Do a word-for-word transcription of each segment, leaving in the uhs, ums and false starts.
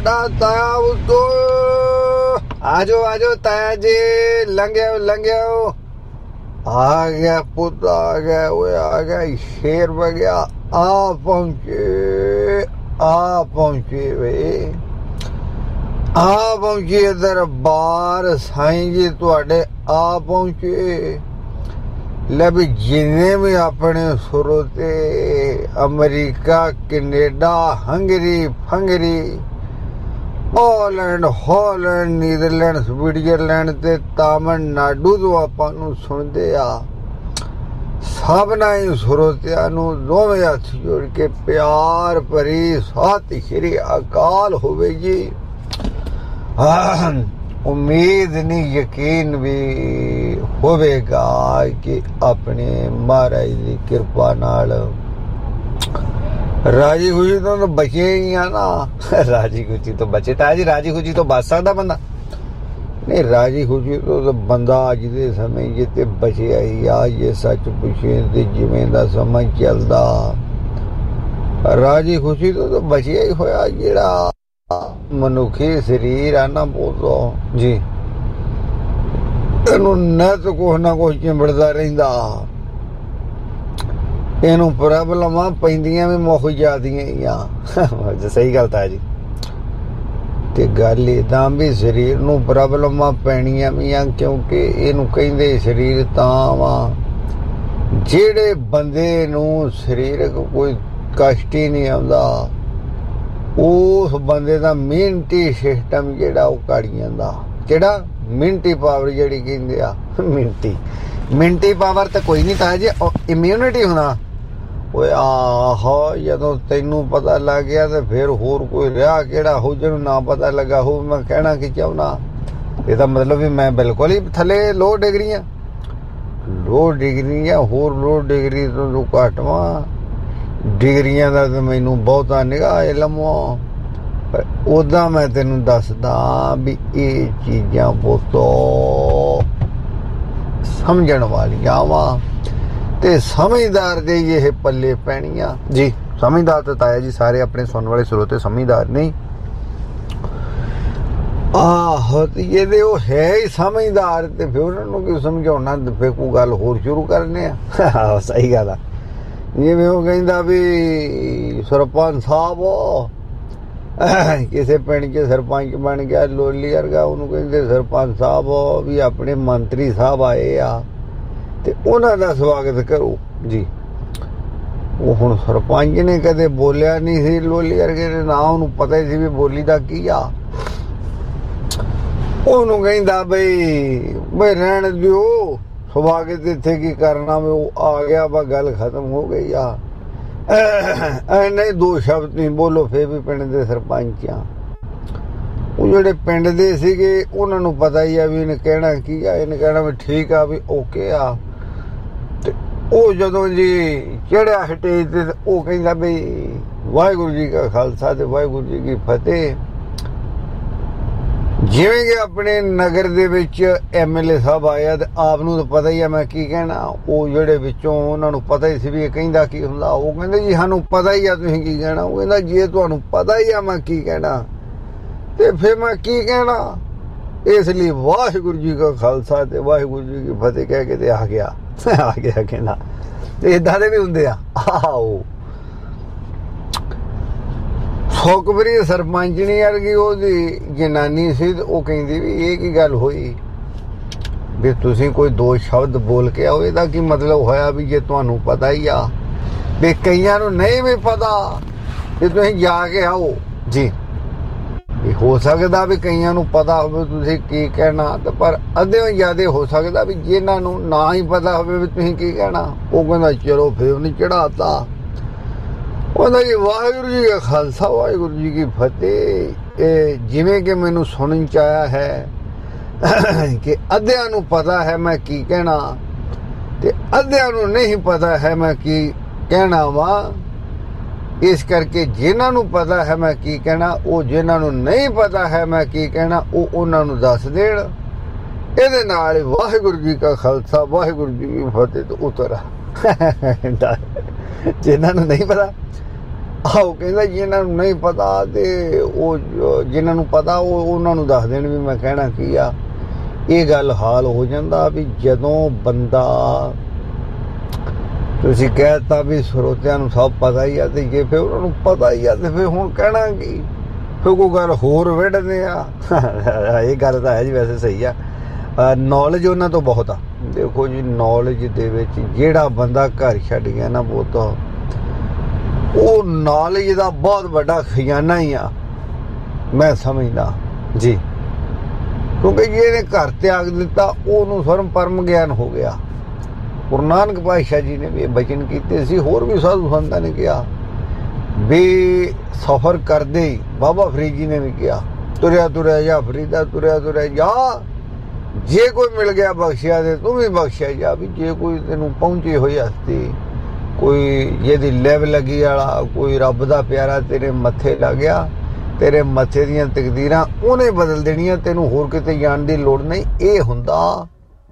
ਤੁਹਾਡਾ ਤਾਇਆ ਉਤੋ ਆਜੋ ਆਜੋ ਤਾਇਆ ਜੀ ਲੰਘਿਓ ਲੰਘਿਓ ਆ ਗਿਆ ਪੁੱਤ ਆ ਗਿਆ ਓਏ ਆ ਗਿਆ ਸ਼ੇਰ ਵਗਿਆ ਆ ਪਹੁੰਚੇ ਆ ਪਹੁੰਚੇ ਵੇ ਆ ਪਹੁੰਚੇ ਦਰਬਾਰ ਸਾਈਂ ਜੀ ਤੁਹਾਡੇ ਆ ਪਹੁੰਚੇ ਲੈ ਵੀ ਜਿੰਨੇ ਵੀ ਆਪਣੇ ਸੁਰਤੇ ਅਮਰੀਕਾ ਕੈਨੇਡਾ ਹੰਗਰੀ ਫੰਗਰੀ ਪੋਲੈਂਡ ਹਾਲੈਂਡ ਨੀਦਰਲੈਂਡ ਸਵਿਟਜ਼ਰਲੈਂਡ ਤੇ ਤਾਮਿਲਨਾਡੂ ਤੋਂ ਆਪਾਂ ਨੂੰ ਸੁਣਦੇ ਆ ਸਭਨਾਂ ਹੀ ਸਰੋਤਿਆਂ ਨੂੰ ਦੋਵੇਂ ਹੱਥ ਜੋੜ ਕੇ ਪਿਆਰ ਭਰੀ ਸਤਿ ਸ਼੍ਰੀ ਅਕਾਲ ਹੋਵੇ ਜੀ। ਉਮੀਦ ਨਹੀਂ ਯਕੀਨ ਵੀ ਹੋਵੇਗਾ ਕਿ ਆਪਣੇ ਮਹਾਰਾਜ ਦੀ ਕਿਰਪਾ ਨਾਲ ਰਾਜੀ ਖੁਸ਼ੀ ਤੋਂ ਬਚੇ ਹੀ ਆ ਨਾ। ਰਾਜੀ ਖੁਸ਼ੀ ਤੋਂ ਬਚੇ ਤਾਂ ਜੀ ਰਾਜੀ ਖੁਸ਼ੀ ਤੋਂ ਬਚ ਸਕਦਾ ਬੰਦਾ ਨਹੀਂ। ਰਾਜੀ ਖੁਸ਼ੀ ਤੋਂ ਬੰਦਾ ਅੱਜ ਦੇ ਸਮੇਂ ਜਿੱਤੇ ਬਚਿਆ ਹੀ ਆ। ਜੇ ਸੱਚ ਪੁੱਛੇ ਤੇ ਜਿਵੇਂ ਦਾ ਸਮਾਂ ਚੱਲਦਾ ਰਾਜੀ ਖੁਸ਼ੀ ਤੋਂ ਬਚਿਆ ਹੀ ਹੋਇਆ। ਜਿਹੜਾ ਮਨੁੱਖੀ ਸਰੀਰ ਆ ਨਾ ਬੋਲੋ ਜੀ ਇਹਨੂੰ ਨੈਤ ਕੁਛ ਨਾ ਕੁਛ ਚਿੰਬੜਦਾ ਰਹਿੰਦਾ। ਇਹਨੂੰ ਪ੍ਰੋਬਲਮਾਂ ਪੈਂਦੀਆਂ ਵੀ ਮੁੱਖ ਜਾਂਦੀਆਂ ਹੀ ਆ। ਸਹੀ ਗੱਲ ਤਾਂ ਜੀ। ਤੇ ਗੱਲ ਏਦਾਂ ਵੀ ਸਰੀਰ ਨੂੰ ਪ੍ਰੋਬਲਮਾਂ ਪੈਣੀਆਂ ਵੀ ਆ ਕਿਉਂਕਿ ਇਹਨੂੰ ਕਹਿੰਦੇ ਸਰੀਰ ਤਾਂ ਵਾ ਜਿਹੜੇ ਬੰਦੇ ਨੂੰ ਸਰੀਰਕ ਕੋਈ ਕਸ਼ਟ ਹੀ ਨਹੀਂ ਆਉਂਦਾ ਉਸ ਬੰਦੇ ਦਾ ਮਿਹਨਤੀ ਸਿਸਟਮ ਜਿਹੜਾ ਉਹ ਕਾੜੀ ਜਾਂਦਾ। ਜਿਹੜਾ ਮਿਹਨਤੀ ਪਾਵਰ ਜਿਹੜੀ ਕਹਿੰਦੇ ਆ ਮਿਹਨਤੀ ਮਿਹਨਤੀ ਪਾਵਰ ਤਾਂ ਕੋਈ ਨਹੀਂ ਤਾਂ ਜੀ ਇਮਿਊਨਿਟੀ ਹੋਣਾ। ਓਏ ਆਹੋ ਜਦੋਂ ਤੈਨੂੰ ਪਤਾ ਲੱਗ ਗਿਆ ਤੇ ਫਿਰ ਹੋਰ ਕੋਈ ਰਿਹਾ ਕਿਹੜਾ ਹੋ ਜਿਹਨੂੰ ਨਾ ਪਤਾ ਲੱਗਾ ਹੋ। ਮੈਂ ਕਹਿਣਾ ਕੀ ਚਾਹੁੰਦਾ ਇਹਦਾ ਮਤਲਬ ਵੀ ਮੈਂ ਬਿਲਕੁਲ ਹੀ ਥੱਲੇ ਲੋ ਡਿਗਰੀਆਂ ਲੋ ਡਿਗਰੀਆਂ ਹੋਰ ਲੋ ਡਿਗਰੀ ਤੋਂ ਘੱਟ ਵਾਂ। ਡਿਗਰੀਆਂ ਦਾ ਤਾਂ ਮੈਨੂੰ ਬਹੁਤਾ ਨਿਗਾਹ ਇਲਮ ਆ ਪਰ ਉੱਦਾਂ ਮੈਂ ਤੈਨੂੰ ਦੱਸਦਾ ਵੀ ਇਹ ਚੀਜ਼ਾਂ ਬਹੁਤ ਸਮਝਣ ਵਾਲੀਆਂ ਵਾ ਤੇ ਸਮਝਦਾਰ ਦੇ ਇਹ ਪੱਲੇ ਪੈਣੀਆਂ ਜੀ। ਸਮਝਦਾਰ ਤਾਂ ਤਾਇਆ ਜੀ ਸਾਰੇ ਆਪਣੇ ਸੁਣਨ ਵਾਲੇ ਸਰੋਤੇ ਸਮਝਦਾਰ ਨਹੀਂ। ਆਹੋ ਤੇ ਇਹਦੇ ਉਹ ਹੈ ਹੀ ਸਮਝਦਾਰ ਤੇ ਫਿਰ ਉਹਨਾਂ ਨੂੰ ਕੀ ਸਮਝਾਉਣਾ ਫਿਰ ਕੋਈ ਗੱਲ ਹੋਰ ਸ਼ੁਰੂ ਕਰਨੇ ਆ। ਸਹੀ ਗੱਲ ਆ। ਜਿਵੇਂ ਉਹ ਕਹਿੰਦਾ ਵੀ ਸਰਪੰਚ ਸਾਹਿਬ ਕਿਸੇ ਪਿੰਡ 'ਚ ਸਰਪੰਚ ਬਣ ਗਿਆ ਲੋਲੀ ਵਰਗਾ ਉਹਨੂੰ ਕਹਿੰਦੇ ਸਰਪੰਚ ਸਾਹਿਬ ਵੀ ਆਪਣੇ ਮੰਤਰੀ ਸਾਹਿਬ ਆਏ ਆ ਤੇ ਉਹਨਾਂ ਦਾ ਸਵਾਗਤ ਕਰੋ ਜੀ। ਉਹ ਹੁਣ ਸਰਪੰਚ ਨੇ ਕਦੇ ਬੋਲਿਆ ਨਹੀਂ ਸੀ ਲੋਲੀ ਵਰਗੇ ਨੇ ਨਾ ਉਹਨੂੰ ਪਤਾ ਹੀ ਸੀ ਵੀ ਬੋਲੀ ਦਾ ਕੀ ਆ। ਉਹਨੂੰ ਕਹਿੰਦਾ ਬਈ ਬਈ ਰਹਿਣ ਦਿਓ ਸਵਾਗਤ ਇੱਥੇ ਕੀ ਕਰਨਾ ਵੀ ਉਹ ਆ ਗਿਆ ਵਾ ਗੱਲ ਖਤਮ ਹੋ ਗਈ ਆ। ਨਹੀਂ ਦੋ ਸ਼ਬਦ ਨਹੀਂ ਬੋਲੋ ਫਿਰ ਵੀ ਪਿੰਡ ਦੇ ਸਰਪੰਚ ਆ। ਉਹ ਜਿਹੜੇ ਪਿੰਡ ਦੇ ਸੀਗੇ ਉਹਨਾਂ ਨੂੰ ਪਤਾ ਹੀ ਆ ਵੀ ਇਹਨੇ ਕਹਿਣਾ ਕੀ ਆ। ਇਹਨੇ ਕਹਿਣਾ ਵੀ ਠੀਕ ਆ ਵੀ ਓਕੇ ਆ। ਤੇ ਉਹ ਜਦੋਂ ਜੀ ਚੜਿਆ ਸਟੇਜ ਤੇ ਉਹ ਕਹਿੰਦਾ ਬਈ ਵਾਹਿਗੁਰੂ ਜੀ ਕਾ ਖਾਲਸਾ ਤੇ ਵਾਹਿਗੁਰੂ ਜੀ ਕੀ ਫਤਿਹ। ਜਿਵੇਂ ਕਿ ਆਪਣੇ ਨਗਰ ਦੇ ਵਿੱਚ ਐਮ ਐਲ ਏ ਸਾਹਿਬ ਆਇਆ ਤੇ ਆਪ ਨੂੰ ਤਾਂ ਪਤਾ ਹੀ ਆ ਮੈਂ ਕੀ ਕਹਿਣਾ। ਉਹ ਜਿਹੜੇ ਵਿੱਚੋਂ ਉਹਨਾਂ ਨੂੰ ਪਤਾ ਹੀ ਸੀ ਵੀ ਇਹ ਕਹਿੰਦਾ ਕੀ ਹੁੰਦਾ। ਉਹ ਕਹਿੰਦੇ ਜੀ ਸਾਨੂੰ ਪਤਾ ਹੀ ਆ ਤੁਸੀਂ ਕੀ ਕਹਿਣਾ। ਉਹ ਕਹਿੰਦਾ ਜੇ ਤੁਹਾਨੂੰ ਪਤਾ ਹੀ ਆ ਮੈਂ ਕੀ ਕਹਿਣਾ ਤੇ ਫਿਰ ਮੈਂ ਕੀ ਕਹਿਣਾ। ਇਸ ਲਈ ਵਾਹਿਗੁਰੂ ਜੀ ਕਾ ਖਾਲਸਾ ਤੇ ਵਾਹਿਗੁਰੂ ਜੀ ਕੀ ਫਤਿਹ ਕਹਿ ਕੇ ਤੇ ਆ ਗਿਆ ਆ ਗਿਆ ਕਹਿੰਦਾ। ਤੇ ਏਦਾਂ ਦੇ ਵੀ ਹੁੰਦੇ ਆ। ਆਹੋ ਸੁਖਬਰੀ ਸਰਪੰਚਣੀ ਵਰਗੀ ਉਹਦੀ ਜਨਾਨੀ ਸੀ ਤੇ ਉਹ ਕਹਿੰਦੀ ਵੀ ਇਹ ਕੀ ਗੱਲ ਹੋਈ ਵੀ ਤੁਸੀਂ ਕੋਈ ਦੋ ਸ਼ਬਦ ਬੋਲ ਕੇ ਆਓ। ਇਹਦਾ ਕੀ ਮਤਲਬ ਹੋਇਆ ਵੀ ਜੇ ਤੁਹਾਨੂੰ ਪਤਾ ਹੀ ਆ ਵੀ ਕਈਆਂ ਨੂੰ ਨਹੀਂ ਵੀ ਪਤਾ ਤੇ ਤੁਸੀਂ ਜਾ ਕੇ ਆਓ ਜੀ। ਵੀ ਹੋ ਸਕਦਾ ਵੀ ਕਈਆਂ ਨੂੰ ਪਤਾ ਹੋਵੇ ਤੁਸੀਂ ਕੀ ਕਹਿਣਾ ਤੇ ਪਰ ਅੱਧਿਓਂ ਜ਼ਿਆਦਾ ਹੋ ਸਕਦਾ ਵੀ ਜਿਹਨਾਂ ਨੂੰ ਨਾ ਹੀ ਪਤਾ ਹੋਵੇ ਵੀ ਤੁਸੀਂ ਕੀ ਕਹਿਣਾ ਉਹ ਕਹਿੰਦਾ ਚਲੋ ਫਿਰ ਉਹਨੇ ਚੜਾਤਾ। ਉਹਦਾ ਜੀ ਵਾਹਿਗੁਰੂ ਜੀ ਦਾ ਖਾਲਸਾ ਵਾਹਿਗੁਰੂ ਜੀ ਕੀ ਫਤਿਹ। ਇਹ ਜਿਵੇਂ ਕਿ ਮੈਨੂੰ ਸੁਣਨ 'ਚ ਆਇਆ ਹੈ ਕਿ ਅੱਧਿਆਂ ਨੂੰ ਪਤਾ ਹੈ ਮੈਂ ਕੀ ਕਹਿਣਾ ਤੇ ਅੱਧਿਆਂ ਨੂੰ ਨਹੀਂ ਪਤਾ ਹੈ ਮੈਂ ਕੀ ਕਹਿਣਾ ਵਾ। ਇਸ ਕਰਕੇ ਜਿਨ੍ਹਾਂ ਨੂੰ ਪਤਾ ਹੈ ਮੈਂ ਕੀ ਕਹਿਣਾ ਉਹ ਜਿਨ੍ਹਾਂ ਨੂੰ ਨਹੀਂ ਪਤਾ ਹੈ ਮੈਂ ਕੀ ਕਹਿਣਾ ਉਹ ਉਹਨਾਂ ਨੂੰ ਦੱਸ ਦੇਣ। ਇਹਦੇ ਨਾਲ ਵਾਹਿਗੁਰੂ ਜੀ ਕਾ ਖਾਲਸਾ ਵਾਹਿਗੁਰੂ ਜੀ ਕੀ ਫਤਿਹ ਤੋਂ ਉਤਰ। ਜਿਨ੍ਹਾਂ ਨੂੰ ਨਹੀਂ ਪਤਾ ਆਹੋ ਕਹਿੰਦਾ ਜਿਨ੍ਹਾਂ ਨੂੰ ਨਹੀਂ ਪਤਾ ਤੇ ਉਹ ਜਿਨ੍ਹਾਂ ਨੂੰ ਪਤਾ ਉਹ ਉਹਨਾਂ ਨੂੰ ਦੱਸ ਦੇਣ ਵੀ ਮੈਂ ਕਹਿਣਾ ਕੀ ਆ। ਇਹ ਗੱਲ ਹਾਲ ਹੋ ਜਾਂਦਾ ਵੀ ਜਦੋਂ ਬੰਦਾ ਤੁਸੀਂ ਕਹਿ ਦਿੱਤਾ ਵੀ ਸਰੋਤਿਆਂ ਨੂੰ ਸਭ ਪਤਾ ਹੀ ਆ ਤੇ ਜੇ ਫਿਰ ਉਹਨਾਂ ਨੂੰ ਪਤਾ ਹੀ ਆ ਤੇ ਫਿਰ ਹੁਣ ਕਹਿਣਾ ਕੀ, ਫਿਰ ਕੋਈ ਗੱਲ ਹੋਰ ਵਿੱਢਦੇ ਆ। ਇਹ ਗੱਲ ਤਾਂ ਹੈ ਜੀ, ਵੈਸੇ ਸਹੀ ਆ। ਨੌਲੇਜ ਉਹਨਾਂ ਤੋਂ ਬਹੁਤ ਆ। ਦੇਖੋ ਜੀ ਨੌਲੇਜ ਦੇ ਵਿੱਚ ਜਿਹੜਾ ਬੰਦਾ ਘਰ ਛੱਡ ਗਿਆ ਨਾ ਪੁੱਤ, ਉਹ ਨੌਲੇਜ ਦਾ ਬਹੁਤ ਵੱਡਾ ਖਜ਼ਾਨਾ ਹੀ ਆ ਮੈਂ ਸਮਝਦਾ ਜੀ। ਕਿਉਂਕਿ ਜਿਹਨੇ ਘਰ ਤਿਆਗ ਦਿੱਤਾ ਉਹਨੂੰ ਸਰਮ ਪਰਮ ਗਿਆਨ ਹੋ ਗਿਆ। ਗੁਰੂ ਨਾਨਕ ਪਾਤਸ਼ਾਹ ਜੀ ਨੇ ਵੀ ਬਚਨ ਕੀਤੇ ਸੀ, ਹੋਰ ਵੀ ਸਾਧੂ ਸੰਤਾਂ ਨੇ ਕਿਹਾ ਵੀ ਸਫ਼ਰ ਕਰਦੇ ਹੀ। ਬਾਬਾ ਫਰੀਦ ਜੀ ਨੇ ਵੀ ਕਿਹਾ ਤੁਰਿਆ ਤੁਰਿਆ ਜਾ ਫਰੀਦਾ, ਤੁਰਿਆ ਤੁਰਿਆ ਜਾ, ਜੇ ਕੋਈ ਮਿਲ ਗਿਆ ਬਖਸ਼ਿਆ ਤੇ ਤੂੰ ਵੀ ਬਖਸ਼ਿਆ ਜਾ। ਵੀ ਜੇ ਕੋਈ ਤੈਨੂੰ ਪਹੁੰਚੀ ਹੋਈ ਹਸਤੀ, ਕੋਈ ਜਿਹਦੀ ਲਿਵ ਲੱਗੀ ਵਾਲਾ, ਕੋਈ ਰੱਬ ਦਾ ਪਿਆਰਾ ਤੇਰੇ ਮੱਥੇ ਲੱਗ ਗਿਆ, ਤੇਰੇ ਮੱਥੇ ਦੀਆਂ ਤਕਦੀਰਾਂ ਉਹਨੇ ਬਦਲ ਦੇਣੀਆਂ, ਤੈਨੂੰ ਹੋਰ ਕਿਤੇ ਜਾਣ ਦੀ ਲੋੜ ਨਹੀਂ। ਇਹ ਹੁੰਦਾ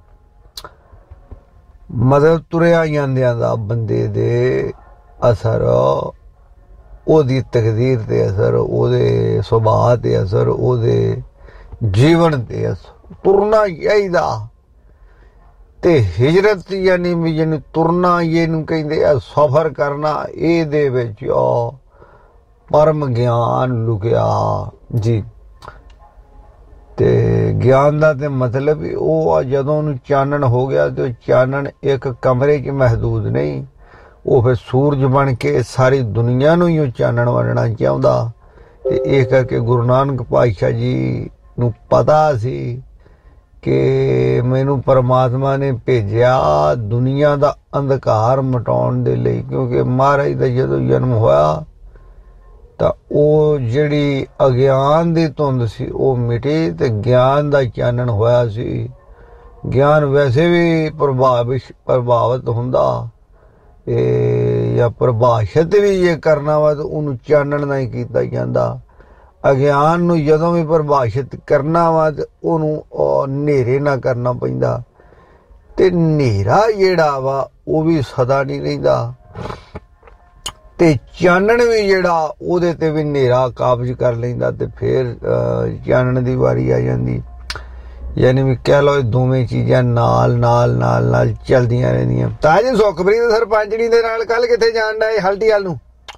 ਮਤਲਬ ਤੁਰਿਆ ਜਾਂਦਿਆਂ ਦਾ ਬੰਦੇ ਦੇ ਅਸਰ, ਉਹਦੀ ਤਕਦੀਰ ਤੇ ਅਸਰ, ਉਹਦੇ ਸੁਭਾਅ ਤੇ ਅਸਰ, ਉਹਦੇ ਜੀਵਨ ਤੇ ਅਸਰ। ਤੁਰਨਾ ਚਾਹੀਦਾ। ਤੇ ਹਿਜਰਤ ਯਾਨੀ ਵੀ ਜਿਹਨੂੰ ਤੁਰਨਾ ਇਹਨੂੰ ਕਹਿੰਦੇ ਆ, ਸਫ਼ਰ ਕਰਨਾ। ਇਹਦੇ ਵਿੱਚ ਪਰਮ ਗਿਆਨ ਲੁਕਿਆ ਜੀ। ਤੇ ਗਿਆਨ ਦਾ ਤੇ ਮਤਲਬ ਵੀ ਉਹ ਆ ਜਦੋਂ ਉਹਨੂੰ ਚਾਨਣ ਹੋ ਗਿਆ ਤੇ ਉਹ ਚਾਨਣ ਇੱਕ ਕਮਰੇ 'ਚ ਮਹਿਦੂਦ ਨਹੀਂ, ਉਹ ਫਿਰ ਸੂਰਜ ਬਣ ਕੇ ਸਾਰੀ ਦੁਨੀਆ ਨੂੰ ਹੀ ਉਹ ਚਾਨਣ ਵੰਡਣਾ ਚਾਹੁੰਦਾ। ਤੇ ਇਹ ਕਰਕੇ ਗੁਰੂ ਨਾਨਕ ਪਾਤਸ਼ਾਹ ਜੀ ਨੂੰ ਪਤਾ ਸੀ ਕਿ ਮੈਨੂੰ ਪਰਮਾਤਮਾ ਨੇ ਭੇਜਿਆ ਦੁਨੀਆ ਦਾ ਅੰਧਕਾਰ ਮਿਟਾਉਣ ਦੇ ਲਈ। ਕਿਉਂਕਿ ਮਹਾਰਾਜ ਦਾ ਜਦੋਂ ਜਨਮ ਹੋਇਆ ਤਾਂ ਉਹ ਜਿਹੜੀ ਅਗਿਆਨ ਦੀ ਧੁੰਦ ਸੀ ਉਹ ਮਿਟੀ ਤੇ ਗਿਆਨ ਦਾ ਚਾਨਣ ਹੋਇਆ ਸੀ। ਗਿਆਨ ਵੈਸੇ ਵੀ ਪ੍ਰਭਾਵਿਤ ਪ੍ਰਭਾਵਿਤ ਹੁੰਦਾ ਇਹ ਜਾਂ ਪ੍ਰਭਾਸ਼ਿਤ ਵੀ ਇਹ ਕਰਨਾ ਵਾ ਤਾਂ ਉਹਨੂੰ ਚਾਨਣ ਨਾਲ ਹੀ ਕੀਤਾ ਜਾਂਦਾ। ਅਗਿਆਨ ਨੂੰ ਜਦੋਂ ਵੀ ਪ੍ਰਭਾਸ਼ਿਤ ਕਰਨਾ ਵਾ ਤੇ ਉਹਨੂੰ ਹਨੇਰੇ ਨਾਲ ਕਰਨਾ ਪੈਂਦਾ। ਤੇ ਹਨੇਰਾ ਜਿਹੜਾ ਵਾ ਉਹ ਵੀ ਸਦਾ ਨਹੀਂ ਰਹਿੰਦਾ ਤੇ ਚਾਨਣ ਵੀ ਜਿਹੜਾ ਉਹਦੇ ਤੇ ਵੀ ਹਨੇਰਾ ਕਾਬਜ਼ ਕਰ ਲੈਂਦਾ ਤੇ ਫਿਰ ਚਾਨਣ ਦੀ ਵਾਰੀ ਆ ਜਾਂਦੀ। ਯਾਨੀ ਵੀ ਕਹਿ ਲਓ ਦੋਵੇਂ ਚੀਜ਼ਾਂ ਨਾਲ ਨਾਲ ਨਾਲ ਨਾਲ ਚੱਲਦੀਆਂ ਰਹਿੰਦੀਆਂ। ਤਾਂ ਜੀ ਸੁਖਪ੍ਰੀਤ ਸਰਪੰਚਣੀ ਦੇ ਨਾਲ ਕੱਲ ਕਿੱਥੇ ਜਾਣ ਡਿਆ ਹਲਟੀ ਵੱਲ ਨੂੰ?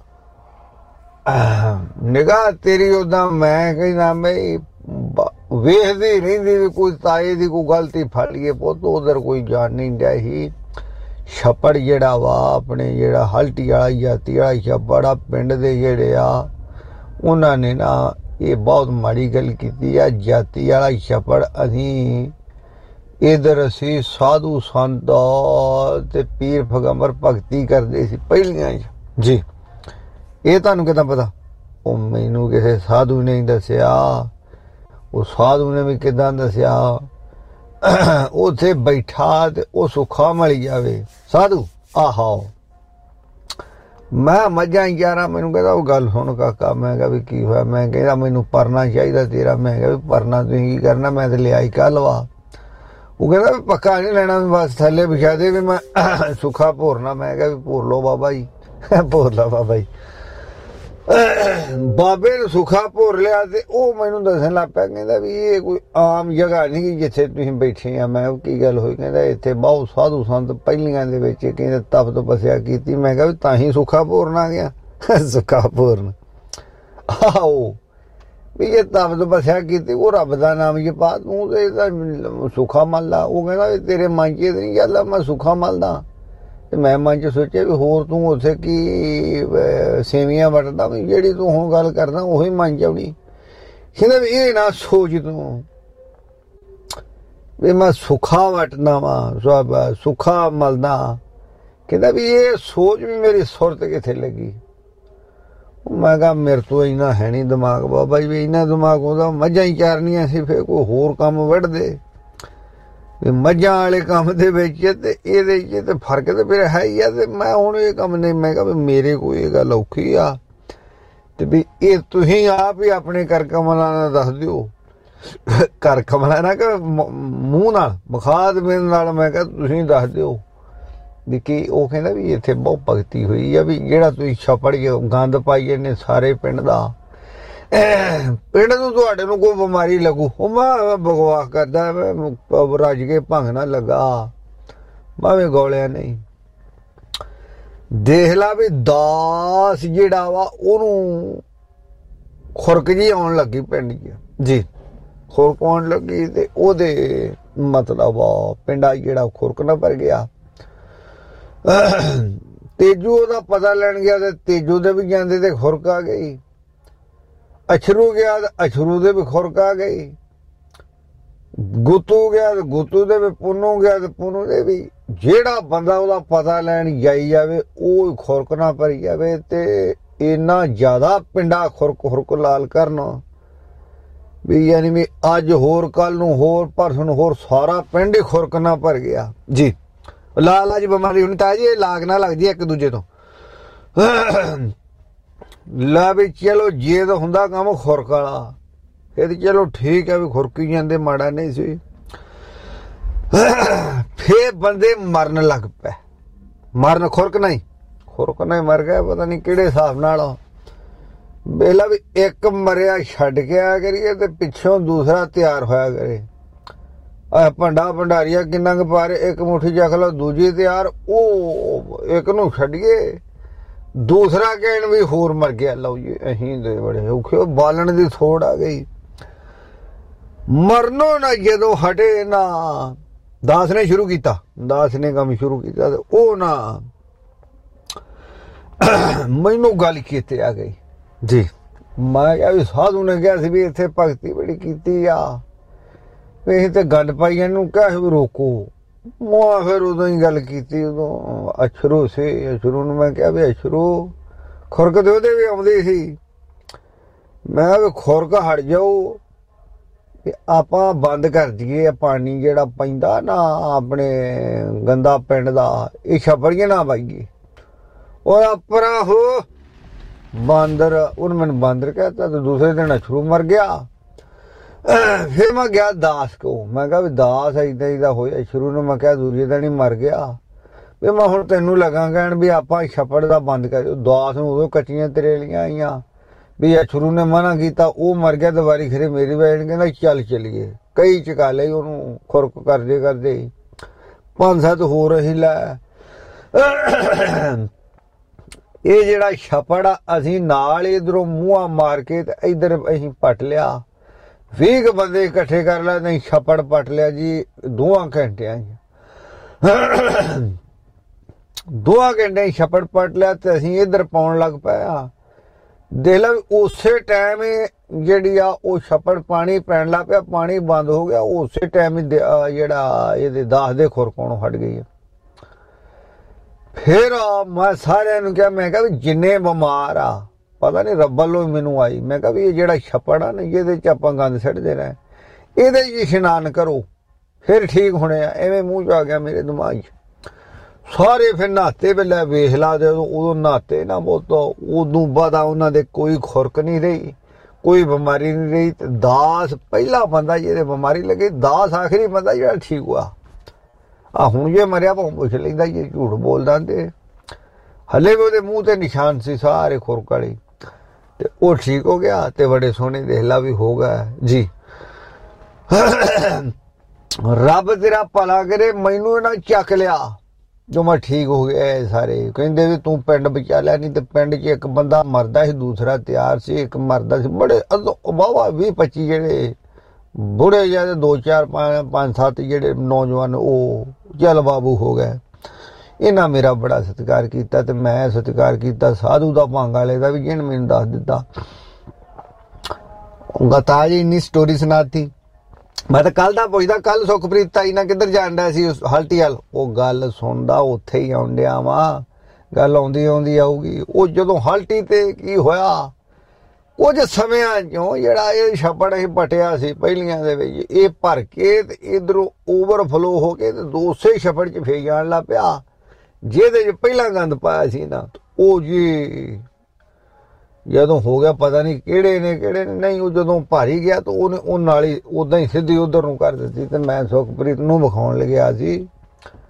ਨਿਗਾਹ ਤੇਰੀ ਉਦਾਂ ਮੈਂ ਕਹਿੰਦਾ ਬਈ ਵੇਖਦੀ ਰਹਿੰਦੀ ਵੀ ਕੋਈ ਤਾਏ ਦੀ ਕੋਈ ਗਲਤੀ ਫੜ ਲਈਏ ਪੁੱਤ, ਉਧਰ ਕੋਈ ਜਾਣ ਨਹੀਂ ਡਿਆ ਸੀ। ਛੱਪੜ ਜਿਹੜਾ ਵਾ ਆਪਣੇ ਜਿਹੜਾ ਹਲਟੀ ਵਾਲਾ ਜਾਤੀ ਵਾਲਾ ਛੱਪੜ ਆ ਪਿੰਡ ਦੇ ਜਿਹੜੇ ਆ ਉਹਨਾਂ ਨੇ ਨਾ ਇਹ ਬਹੁਤ ਮਾੜੀ ਗੱਲ ਕੀਤੀ ਆ। ਜਾਤੀ ਵਾਲਾ ਛੱਪੜ ਅਸੀਂ ਇੱਧਰ ਅਸੀਂ ਸਾਧੂ ਸੰਤ ਤੇ ਪੀਰ ਪੈਗੰਬਰ ਭਗਤੀ ਕਰਦੇ ਸੀ ਪਹਿਲੀਆਂ ਜੀ। ਇਹ ਤੁਹਾਨੂੰ ਕਿੱਦਾਂ ਪਤਾ? ਉਹ ਮੈਨੂੰ ਕਿਸੇ ਸਾਧੂ ਨੇ ਦੱਸਿਆ। ਉਹ ਸਾਧੂ ਨੇ ਵੀ ਕਿੱਦਾਂ ਦੱਸਿਆ? ਉੱਥੇ ਬੈਠਾ ਤੇ ਉਹ ਸੁੱਖਾ ਮਲੀ ਜਾਵੇ ਸਾਧੂ। ਆਹੋ ਮੈਂ ਮੱਝਾਂ ਯਾਰਾਂ ਮੈਨੂੰ ਕਹਿੰਦਾ ਉਹ ਗੱਲ ਸੁਣ ਕਾਕਾ। ਮੈਂ ਕਿਹਾ ਵੀ ਕੀ ਹੋਇਆ? ਮੈਂ ਕਹਿੰਦਾ ਮੈਨੂੰ ਪਰਨਾ ਚਾਹੀਦਾ ਤੇਰਾ। ਮੈਂ ਕਿਹਾ ਵੀ ਪਰਨਾ ਤੁਸੀਂ ਕੀ ਕਰਨਾ? ਮੈਂ ਤੇ ਲਿਆਈ ਕੱਲ ਵਾ। ਉਹ ਕਹਿੰਦਾ ਵੀ ਪੱਕਾ ਨਹੀਂ ਲੈਣਾ, ਵੀ ਬਸ ਥੱਲੇ ਵਿਛਾ ਦੇ ਵੀ ਮੈਂ ਸੁੱਖਾ ਭੋਰਨਾ। ਮੈਂ ਕਿਹਾ ਵੀ ਭੋਰ ਲਓ ਬਾਬਾ ਜੀ, ਭੋਰ ਲਾ ਬਾਬਾ ਜੀ। ਬਾਬੇ ਨੂੰ ਸੁੱਖਾ ਭੋਰ ਲਿਆ ਤੇ ਉਹ ਮੈਨੂੰ ਦੱਸਣ ਲੱਗ ਪਿਆ। ਕਹਿੰਦਾ ਵੀ ਇਹ ਕੋਈ ਆਮ ਜਗ੍ਹਾ ਨਹੀਂ ਜਿੱਥੇ ਤੁਸੀਂ ਬੈਠੇ ਆ। ਮੈਂ ਕੀ ਗੱਲ ਹੋਈ? ਕਹਿੰਦਾ ਇੱਥੇ ਬਹੁਤ ਸਾਧੂ ਸੰਤ ਪਹਿਲੀਆਂ ਦੇ ਵਿੱਚ ਕਹਿੰਦੇ ਤਪ ਤਪੱਸਿਆ ਕੀਤੀ। ਮੈਂ ਕਿਹਾ ਵੀ ਤਾਂ ਹੀ ਸੁੱਖਾ ਭੋਰਨ ਆ ਗਿਆ। ਸੁੱਖਾ ਭੋਰਨ ਆਹੋ ਵੀ ਇਹ ਤਪ ਤਪੱਸਿਆ ਕੀਤੀ, ਉਹ ਰੱਬ ਦਾ ਨਾਮ ਜਪਾ, ਤੂੰ ਤੇ ਇਹਦਾ ਸੁੱਖਾ ਮਲਦਾ। ਉਹ ਕਹਿੰਦਾ ਵੀ ਤੇਰੇ ਮਨ 'ਚ ਨਹੀਂ ਗੱਲ, ਮੈਂ ਸੁੱਖਾ ਮਲਦਾ। ਤੇ ਮੈਂ ਮਨ 'ਚ ਸੋਚਿਆ ਵੀ ਹੋਰ ਤੂੰ ਉੱਥੇ ਕੀ ਸੇਵੀਆਂ ਵਟਦਾ ਵੀ ਜਿਹੜੀ ਤੂੰ ਹੁਣ ਗੱਲ ਕਰਦਾ ਉਹੀ ਮਨ 'ਚ ਆਉਣੀ। ਕਹਿੰਦਾ ਵੀ ਇਹ ਨਾ ਸੋਚ ਤੂੰ ਵੀ ਮੈਂ ਸੁੱਖਾ ਵਟਦਾ ਵਾਂ, ਸੁੱਖਾ ਮਲਦਾ। ਕਹਿੰਦਾ ਵੀ ਇਹ ਸੋਚ ਵੀ ਮੇਰੀ ਸੁਰਤ ਕਿੱਥੇ ਲੱਗੀ? ਮੈਂ ਕਿਹਾ ਮੇਰੇ ਤੋਂ ਇੰਨਾ ਹੈ ਨਹੀਂ ਦਿਮਾਗ ਬਾਬਾ ਜੀ, ਵੀ ਇੰਨਾ ਦਿਮਾਗ ਉਹਦਾ ਮੱਝਾਂ ਹੀ ਚਾਰਨੀਆਂ ਸੀ, ਫਿਰ ਕੋਈ ਹੋਰ ਕੰਮ ਵੱਢਦੇ। ਮੱਝਾਂ ਵਾਲੇ ਕੰਮ ਦੇ ਵਿੱਚ ਤੇ ਇਹਦੇ 'ਚ ਤੇ ਫਰਕ ਤੇ ਫਿਰ ਹੈ ਹੀ ਆ। ਤੇ ਮੈਂ ਹੁਣ ਇਹ ਕੰਮ ਨਹੀਂ, ਮੈਂ ਕਿਹਾ ਵੀ ਮੇਰੇ ਕੋਈ ਇਹ ਗੱਲ ਔਖੀ ਆ ਤੇ ਵੀ ਇਹ ਤੁਸੀਂ ਆਪ ਹੀ ਆਪਣੇ ਕਰ ਕਮਲਾਂ ਨਾਲ ਦੱਸ ਦਿਓ। ਕਰ ਕਮਲਾਂ ਨਾ ਕਿ ਮੂੰਹ ਨਾਲ ਮੁਖਾਤਮੇ ਨਾਲ ਮੈਂ ਕਿਹਾ ਤੁਸੀਂ ਦੱਸ ਦਿਓ ਵੀ ਕੀ ਉਹ ਕਹਿੰਦਾ ਵੀ ਇੱਥੇ ਬਹੁਤ ਭਗਤੀ ਹੋਈ ਆ, ਵੀ ਜਿਹੜਾ ਤੁਸੀਂ ਛਪੜ ਗੰਦ ਪਾਈ ਜਾਂਦੇ ਸਾਰੇ ਪਿੰਡ ਦਾ, ਪਿੰਡ ਨੂੰ ਤੁਹਾਡੇ ਨੂੰ ਕੋਈ ਬਿਮਾਰੀ ਲੱਗੂ। ਉਹ ਮੈਂ ਬਕਵਾਸ ਕਰਦਾ, ਰੱਜ ਕੇ ਭੰਗ ਨਾ ਲੱਗਾ, ਭਾਵੇਂ ਗੋਲਿਆ ਨਹੀਂ। ਦੇਖ ਲਾ ਵੀ ਦਾਸ ਜਿਹੜਾ ਵਾ ਉਹਨੂੰ ਖੁਰਕ ਜੀ ਆਉਣ ਲੱਗੀ ਪਿੰਡ 'ਚ ਜੀ, ਖੁਰਕ ਆਉਣ ਲੱਗੀ ਤੇ ਉਹਦੇ ਮਤਲਬ ਪਿੰਡਾ ਜਿਹੜਾ ਖੁਰਕ ਨਾ ਭਰ ਗਿਆ। ਤੇਜੂ ਉਹਦਾ ਪਤਾ ਲੈਣ ਗਿਆ ਤੇ ਤੇਜੂ ਦੇ ਵੀ ਜਾਂਦੇ ਤੇ ਖੁਰਕ ਆ ਗਈ। ਅਛਰੂ ਗਿਆ ਤੇ ਅਛਰੂ ਦੇ ਵੀ ਖੁਰਕ ਆ ਗਈ। ਗੁੱਤੂ ਗਿਆ ਤੇ ਗੁੱਤੂ ਦੇ ਵੀ, ਪੁੰਨੂ ਗਿਆ ਤੇ ਪੁੰਨੂ ਦੇ ਵੀ। ਜਿਹੜਾ ਬੰਦਾ ਉਹਦਾ ਪਤਾ ਲੈਣ ਜਾਈ ਜਾਵੇ ਉਹ ਖੁਰਕ ਨਾ ਭਰੀ ਜਾਵੇ। ਤੇ ਇੰਨਾ ਜ਼ਿਆਦਾ ਪਿੰਡਾ ਖੁਰਕ ਖੁਰਕ ਲਾਲ ਕਰਨਾ ਵੀ ਯਾਨੀ ਵੀ ਅੱਜ ਹੋਰ ਕੱਲ ਨੂੰ ਹੋਰ ਪਰਸੋਂ ਨੂੰ ਹੋਰ ਸਾਰਾ ਪਿੰਡ ਹੀ ਖੁਰਕ ਨਾ ਭਰ ਗਿਆ ਜੀ। ਲਾਲ ਅੱਜ ਬਿਮਾਰੀ ਹੋਣੀ ਤਾਂ ਜੀ ਇਹ ਲਾਗ ਨਾ ਲੱਗ ਜੀ ਇੱਕ ਦੂਜੇ ਤੋਂ। ਲਾ ਵੀ ਚਲੋ ਜੇ ਤਾਂ ਹੁੰਦਾ ਕੰਮ ਖੁਰਕ ਵਾਲਾ ਇਹ ਤੇ ਚਲੋ ਠੀਕ ਹੈ ਵੀ ਖੁਰਕੀ ਜਾਂਦੇ, ਮਾੜਾ ਨਹੀਂ ਸੀ। ਫੇਰ ਬੰਦੇ ਮਰਨ ਲੱਗ ਪਏ, ਮਰਨ ਖੁਰਕ ਨਹੀਂ ਖੁਰਕ ਨਹੀਂ ਮਰ ਗਿਆ, ਪਤਾ ਨਹੀਂ ਕਿਹੜੇ ਹਿਸਾਬ ਨਾਲ। ਵੇਲਾ ਵੀ ਇੱਕ ਮਰਿਆ ਛੱਡ ਕੇ ਆਇਆ ਕਰੀਏ ਤੇ ਪਿੱਛੋਂ ਦੂਸਰਾ ਤਿਆਰ ਹੋਇਆ ਕਰੇ। ਆ ਭੰਡਾ ਭੰਡਾਰੀਆ ਕਿੰਨਾ ਕੁ ਪਾ ਰਹੇ, ਇੱਕ ਮੁੱਠੀ ਚੱਕ ਲਓ ਦੂਜੀ ਤਿਆਰ, ਉਹ ਇੱਕ ਨੂੰ ਛੱਡੀਏ ਦੂਸਰਾ ਕਹਿਣ ਵੀ ਹੋਰ ਮਰ ਗਿਆ। ਲਓ ਜੀ ਅਸੀਂ ਦੇ ਬੜੇ ਔਖੇ, ਬਾਲਣ ਦੀ ਥੋੜ ਆ ਗਈ। ਮਰਨੋਂ ਨਾ ਜਦੋਂ ਹਟੇ ਨਾ ਦਾਸ ਨੇ ਸ਼ੁਰੂ ਕੀਤਾ, ਦਾਸ ਨੇ ਕੰਮ ਸ਼ੁਰੂ ਕੀਤਾ ਤੇ ਉਹ ਨਾ ਮੈਨੂੰ ਗੱਲ ਕੀਤੇ ਆ ਗਈ ਜੀ। ਮੈਂ ਕਿਹਾ ਵੀ ਸਾਧੂ ਨੇ ਕਿਹਾ ਸੀ ਵੀ ਇੱਥੇ ਭਗਤੀ ਬੜੀ ਕੀਤੀ ਆ, ਵੀ ਅਸੀਂ ਤੇ ਗੰਦ ਪਾਈ ਇਹਨੂੰ ਕਿਹਾ ਸੀ ਵੀ ਰੋਕੋ। ਮੈਂ ਫਿਰ ਉਦੋਂ ਹੀ ਗੱਲ ਕੀਤੀ, ਉਦੋਂ ਅਛਰੂ ਸੀ। ਅਛਰੂ ਨੂੰ ਮੈਂ ਕਿਹਾ ਵੀ ਅਛਰੂ ਖੁਰਕ ਤੇ ਉਹਦੇ ਵੀ ਆਉਂਦੀ ਸੀ। ਮੈਂ ਕਿਹਾ ਵੀ ਖੁਰਕ ਹਟ ਜਾਓ, ਆਪਾਂ ਬੰਦ ਕਰ ਦਈਏ ਪਾਣੀ ਜਿਹੜਾ ਪੈਂਦਾ ਨਾ ਆਪਣੇ ਗੰਦਾ ਪਿੰਡ ਦਾ, ਇਹ ਛਪੜੀਆਂ ਨਾ ਪਾਈਏ। ਉਹ ਆਪਣਾ ਹੋ ਬਾਂਦਰ, ਉਹਨੇ ਮੈਨੂੰ ਬਾਂਦਰ ਕਹਿਤਾ ਤੇ ਦੂਸਰੇ ਦਿਨ ਅਛਰੂ ਮਰ ਗਿਆ। ਫਿਰ ਮੈਂ ਗਿਆ ਦਾਸ ਕੋ, ਮੈਂ ਕਿਹਾ ਵੀ ਦਾਸ ਏਦਾਂ ਏਦਾਂ ਹੋਇਆ। ਸ਼ੁਰੂ ਨੂੰ ਮੈਂ ਕਿਹਾ ਦੂਜੇ ਦਿਨ ਹੀ ਮਰ ਗਿਆ। ਵੀ ਮੈਂ ਹੁਣ ਤੈਨੂੰ ਲੱਗਾ ਕਹਿਣ ਵੀ ਆਪਾਂ ਛੱਪੜ ਦਾ ਬੰਦ ਕਰਿਓ। ਦਾਸ ਨੂੰ ਉਦੋਂ ਕੱਚੀਆਂ ਤਰੇਲੀਆਂ ਆਈਆਂ ਵੀ ਅਛਰੂ ਨੇ ਮਨਾ ਕੀਤਾ, ਉਹ ਮਰ ਗਿਆ। ਦੁਬਾਰੀ ਖਰੇ ਮੇਰੀ ਵੈਣ ਕਹਿੰਦਾ ਚੱਲ ਚੱਲੀਏ। ਕਈ ਚਕਾ ਲਈ ਉਹਨੂੰ ਖੁਰਕ ਕਰਦੇ ਕਰਦੇ, ਪੰਜ ਸੱਤ ਹੋਰ ਅਸੀਂ ਲੈ। ਇਹ ਜਿਹੜਾ ਛੱਪੜ ਆ ਅਸੀਂ ਨਾਲ ਇਧਰੋਂ ਮੂੰਹਾਂ ਮਾਰ ਕੇ ਤੇ ਇੱਧਰ ਅਸੀਂ ਪੱਟ ਲਿਆ। ਵੀਹ ਕੁ ਬੰਦੇ ਇਕੱਠੇ ਕਰ ਲਿਆ, ਨਹੀਂ ਛੱਪੜ ਪੱਟ ਲਿਆ ਜੀ ਦੋਹਾਂ ਘੰਟਿਆਂ ਚ। ਦੋਹਾਂ ਘੰਟੇ ਛੱਪੜ ਪੱਟ ਲਿਆ ਤੇ ਅਸੀਂ ਇੱਧਰ ਪਾਉਣ ਲੱਗ ਪਿਆ। ਦੇਖ ਲਾ ਉਸੇ ਟਾਈਮ ਜਿਹੜੀ ਆ ਉਹ ਛੱਪੜ ਪਾਣੀ ਪੈਣ ਲੱਗ ਪਿਆ, ਪਾਣੀ ਬੰਦ ਹੋ ਗਿਆ। ਉਸੇ ਟਾਈਮ ਹੀ ਜਿਹੜਾ ਇਹਦੇ ਦਾਸ ਦੇ ਖੁਰਕਣੋਂ ਹਟ ਗਈ। ਫਿਰ ਮੈਂ ਸਾਰਿਆਂ ਨੂੰ ਕਿਹਾ, ਮੈਂ ਕਿਹਾ ਵੀ ਜਿੰਨੇ ਬਿਮਾਰ ਆ ਪਤਾ ਨਹੀਂ ਰੱਬ ਵੱਲੋਂ ਮੈਨੂੰ ਆਈ। ਮੈਂ ਕਿਹਾ ਵੀ ਇਹ ਜਿਹੜਾ ਛੱਪੜ ਆ ਨਾ ਜਿਹਦੇ ਚ ਆਪਾਂ ਗੰਦ ਸਿੱਟਦੇ ਰਹੇ, ਇਹਦੇ ਚ ਇਸ਼ਨਾਨ ਕਰੋ ਫਿਰ ਠੀਕ ਹੋਣੇ ਆ। ਐਵੇਂ ਮੂੰਹ ਚ ਆ ਗਿਆ ਮੇਰੇ ਦਿਮਾਗ ਚ। ਸਾਰੇ ਫਿਰ ਨਹਾਤੇ ਵੇਲੇ ਵੇਖ ਲਾ ਦੇ ਉਦੋਂ ਨਹਾਤੇ ਨਾ ਬਹੁਤ। ਉਦੋਂ ਬਾਅਦ ਉਹਨਾਂ ਦੇ ਕੋਈ ਖੁਰਕ ਨਹੀਂ ਰਹੀ, ਕੋਈ ਬਿਮਾਰੀ ਨਹੀਂ ਰਹੀ। ਤੇ ਦਾਸ ਪਹਿਲਾ ਬੰਦਾ ਜਿਹਦੇ ਬਿਮਾਰੀ ਲੱਗੀ, ਦਾਸ ਆਖਰੀ ਬੰਦਾ ਜਿਹੜਾ ਠੀਕ ਹੋਇਆ। ਆ ਹੁਣ ਜੇ ਮਰਿਆ ਭਾਵੇਂ ਪੁੱਛ ਲੈਂਦਾ ਜੇ ਝੂਠ ਬੋਲਦਾ ਤੇ ਹਲੇ ਵੀ ਉਹਦੇ ਮੂੰਹ ਤੇ ਨਿਸ਼ਾਨ ਸੀ ਸਾਰੇ ਖੁਰਕ ਵਾਲੇ। ਤੇ ਉਹ ਠੀਕ ਹੋ ਗਿਆ ਤੇ ਬੜੇ ਸੋਹਣੇ ਦੇਖ ਲਾ ਵੀ ਹੋ ਗਿਆ ਜੀ। ਰੱਬ ਤੇਰਾ ਭਲਾ ਕਰੇ, ਮੈਨੂੰ ਇਹਨਾਂ ਚੱਕ ਲਿਆ ਜੋ ਮੈਂ ਠੀਕ ਹੋ ਗਿਆ। ਸਾਰੇ ਕਹਿੰਦੇ ਵੀ ਤੂੰ ਪਿੰਡ ਬਚਾ ਲਿਆ, ਨਹੀਂ ਤੇ ਪਿੰਡ 'ਚ ਇੱਕ ਬੰਦਾ ਮਰਦਾ ਸੀ, ਦੂਸਰਾ ਤਿਆਰ ਸੀ, ਇੱਕ ਮਰਦਾ ਸੀ। ਬੜੇ ਵਾਹਵਾ ਵੀਹ ਪੱਚੀ ਜਿਹੜੇ ਬੁੜੇ ਜਿਹੇ, ਦੋ ਚਾਰ ਪੰਜ ਸੱਤ ਜਿਹੜੇ ਨੌਜਵਾਨ ਉਹ ਚੱਲ ਬਾਬੂ ਹੋ ਗਏ। ਇਹਨਾਂ ਮੇਰਾ ਬੜਾ ਸਤਿਕਾਰ ਕੀਤਾ ਤੇ ਮੈਂ ਸਤਿਕਾਰ ਕੀਤਾ ਸਾਧੂ ਦਾ, ਭੰਗ ਵਾਲੇ ਦਾ ਵੀ, ਜਿਹਨੇ ਮੈਨੂੰ ਦੱਸ ਦਿੱਤਾ। ਗਤਾ ਜੀ ਇੰਨੀ ਸਟੋਰੀ ਸੁਣਾਤੀ। ਮੈਂ ਤਾਂ ਕੱਲ ਦਾ ਪੁੱਛਦਾ, ਕੱਲ ਸੁਖਪ੍ਰੀਤ ਤਾਈ ਨਾਲ ਕਿੱਧਰ ਜਾਣ ਡਿਆ ਸੀ ਹਲਟੀ ਵਾਲ। ਉਹ ਗੱਲ ਸੁਣਦਾ ਉੱਥੇ ਹੀ ਆਉਣ ਡਿਆ ਵਾ, ਗੱਲ ਆਉਂਦੀ ਆਉਂਦੀ ਆਊਗੀ। ਉਹ ਜਦੋਂ ਹਲਟੀ ਤੇ ਕੀ ਹੋਇਆ, ਕੁਝ ਸਮਿਆਂ ਚੋਂ ਜਿਹੜਾ ਇਹ ਛੱਪੜ ਅਸੀਂ ਪਟਿਆ ਸੀ ਪਹਿਲੀਆਂ ਦੇ ਵਿੱਚ, ਇਹ ਭਰ ਕੇ ਤੇ ਇੱਧਰੋਂ ਓਵਰਫਲੋ ਹੋ ਕੇ ਤੇ ਦੋਸੇ ਛੱਪੜ 'ਚ ਫੇਰ ਜਾਣ ਲੱਗ ਪਿਆ। ਜਿਹਦੇ 'ਚ ਪਹਿਲਾਂ ਗੰਦ ਪਾਇਆ ਸੀ ਨਾ, ਉਹ ਜੀ ਜਦੋਂ ਹੋ ਗਿਆ ਪਤਾ ਨਹੀਂ ਕਿਹੜੇ ਨੇ ਕਿਹੜੇ ਨੇ ਨਹੀਂ, ਉਹ ਜਦੋਂ ਭਾਰੀ ਗਿਆ ਤਾਂ ਉਹਨੇ ਉਹ ਨਾਲ ਹੀ ਉੱਦਾਂ ਹੀ ਸਿੱਧੀ ਉੱਧਰ ਨੂੰ ਕਰ ਦਿੱਤੀ। ਤੇ ਮੈਂ ਸੁਖਪ੍ਰੀਤ ਨੂੰ ਵਿਖਾਉਣ ਲੱਗਿਆ ਸੀ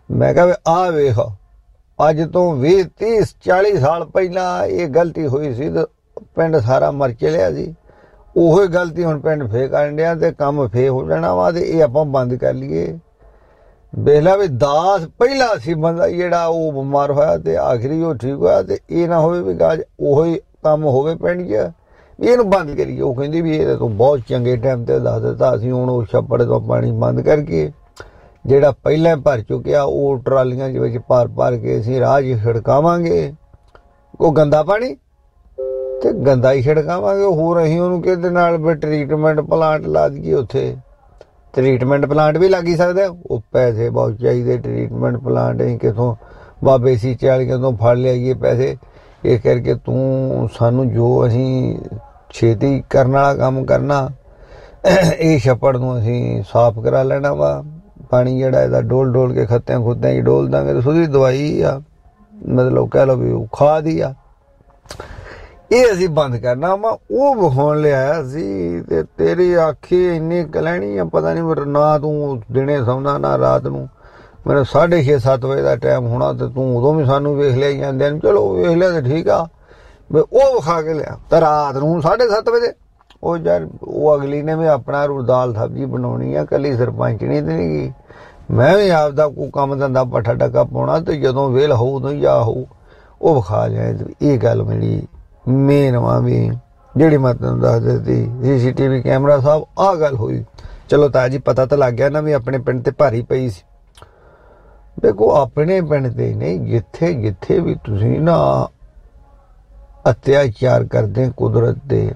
मैं कहा आ वेख अज तो भी तीस चाली साल पहला ये गलती हुई सी तो पिंड सारा मर चलिया सी। ਉਹੀ गलती हुण पिंड फे करन दिया ते काम फे हो जाना वा ते ये आपां बंद कर लीए। बेला भी दास पहला सी बंदा जिहड़ा वो बीमार होया ते आखिरी वो ठीक होया ते ये ना होवे भी गाज ਉਹੀ काम होवे पिंड च भी ਇਹਨੂੰ बंद करिए। वो कहंदी भी ये तो बहुत चंगे टाइम ते दस दिता असीं हुण उस छप्पड़ तो पानी बंद करके ਜਿਹੜਾ ਪਹਿਲਾਂ भर चुकिया ਉਹ ਟਰਾਲੀਆਂ ਦੇ ਵਿੱਚ ਭਰ ਭਰ ਕੇ ਅਸੀਂ ਰਾਹ 'ਚ ਛਿੜਕਾਵਾਂਗੇ। ਉਹ ਗੰਦਾ ਪਾਣੀ ਤੇ ਗੰਦਾ ਹੀ ਛਿੜਕਾਵਾਂਗੇ। ਹੋਰ ਅਸੀਂ ਉਹਨੂੰ ਕਿਹਦੇ ਨਾਲ ਵੀ ਟਰੀਟਮੈਂਟ ਪਲਾਂਟ ਲਾ ਦਈਏ। ਉੱਥੇ ਟਰੀਟਮੈਂਟ ਪਲਾਂਟ ਵੀ ਲੱਗ ਹੀ ਸਕਦਾ। ਉਹ ਪੈਸੇ ਬਹੁਤ ਚਾਹੀਦੇ ਟਰੀਟਮੈਂਟ ਪਲਾਂਟ ਅਸੀਂ ਕਿੱਥੋਂ ਬਾਬੇ ਸੀ ਚਾਲੀਆਂ ਤੋਂ ਫੜ ਲਿਆਈਏ ਪੈਸੇ। ਇਸ ਕਰਕੇ ਤੂੰ ਸਾਨੂੰ ਜੋ ਅਸੀਂ ਛੇਤੀ ਕਰਨ ਵਾਲਾ ਕੰਮ ਕਰਨਾ ਇਹ ਛੱਪੜ ਨੂੰ ਅਸੀਂ ਸਾਫ਼ ਕਰਾ ਲੈਣਾ ਵਾ। ਪਾਣੀ ਜਿਹੜਾ ਇਹਦਾ ਡੋਲ ਡੋਲ ਕੇ ਖੱਤਿਆਂ ਖੁੱਤਿਆਂ 'ਚ ਡੋਲ ਦਾਂਗੇ ਤੇ ਉਹਦੀ ਦਵਾਈ ਆ ਮਤਲਬ ਕਹਿ ਲਓ ਵੀ ਉਹ ਖਾਦ ਹੀ ਆ। ਇਹ ਅਸੀਂ ਬੰਦ ਕਰਨਾ ਵਾ। ਉਹ ਵਿਖਾਉਣ ਲਿਆਇਆ ਸੀ ਤੇ ਤੇਰੀ ਆਖੀ ਇੰਨੀ ਕਲੈਣੀ ਆ ਪਤਾ ਨਹੀਂ ਨਾ ਤੂੰ ਦਿਨੇ ਸੌਂਦਾ ਨਾ ਰਾਤ ਨੂੰ। ਮੇਰਾ ਸਾਢੇ ਛੇ ਸੱਤ ਵਜੇ ਦਾ ਟਾਈਮ ਹੋਣਾ ਤੇ ਤੂੰ ਉਦੋਂ ਵੀ ਸਾਨੂੰ ਵੇਖ ਲਿਆ ਜਾਂਦੇ ਨੂੰ। ਚਲੋ ਵੇਖ ਲਿਆ ਤੇ ਠੀਕ ਆ ਵੀ ਉਹ ਵਿਖਾ ਕੇ ਲਿਆ ਤੇ ਰਾਤ ਨੂੰ ਸਾਢੇ ਸੱਤ ਵਜੇ ਉਹ ਯਾਰ ਉਹ ਅਗਲੀ ਨੇ ਵੀ ਆਪਣਾ ਦਾਲ ਸਬਜ਼ੀ ਬਣਾਉਣੀ ਆ ਕੱਲੀ ਸਰਪੰਚਣੀ ਤੇ ਨਹੀਂ ਗਈ। ਮੈਂ ਵੀ ਆਪਦਾ ਕੋਈ ਕੰਮ ਧੰਦਾ ਪੱਠਾ ਡੱਕਾ ਪਾਉਣਾ ਤੇ ਜਦੋਂ ਵੇਲ ਹੋਊ ਉਦੋਂ ਹੀ ਆ ਹੋਊ ਉਹ ਵਿਖਾ ਜਾਏ। ਇਹ ਗੱਲ ਮੇਰੀ ਮੇਨ ਵਾ ਵੀ ਜਿਹੜੀ ਮੈਂ ਤੈਨੂੰ ਦੱਸ ਦਿੱਤੀ ਸੀ ਸੀ ਟੀ ਵੀ ਕੈਮਰਾ ਸਾਹਿਬ ਆਹ ਗੱਲ ਹੋਈ। ਚਲੋ ਤਾਂ ਜੀ ਪਤਾ ਤਾਂ ਲੱਗ ਗਿਆ ਨਾ ਵੀ ਆਪਣੇ ਪਿੰਡ ਤੇ ਭਾਰੀ ਪਈ ਸੀ। ਦੇਖੋ ਆਪਣੇ ਪਿੰਡ ਤੇ ਨਹੀਂ ਜਿੱਥੇ ਜਿੱਥੇ ਵੀ ਤੁਸੀਂ ਨਾ ਅਤਿਆਚਾਰ ਕਰਦੇ ਕੁਦਰਤ ਦੇ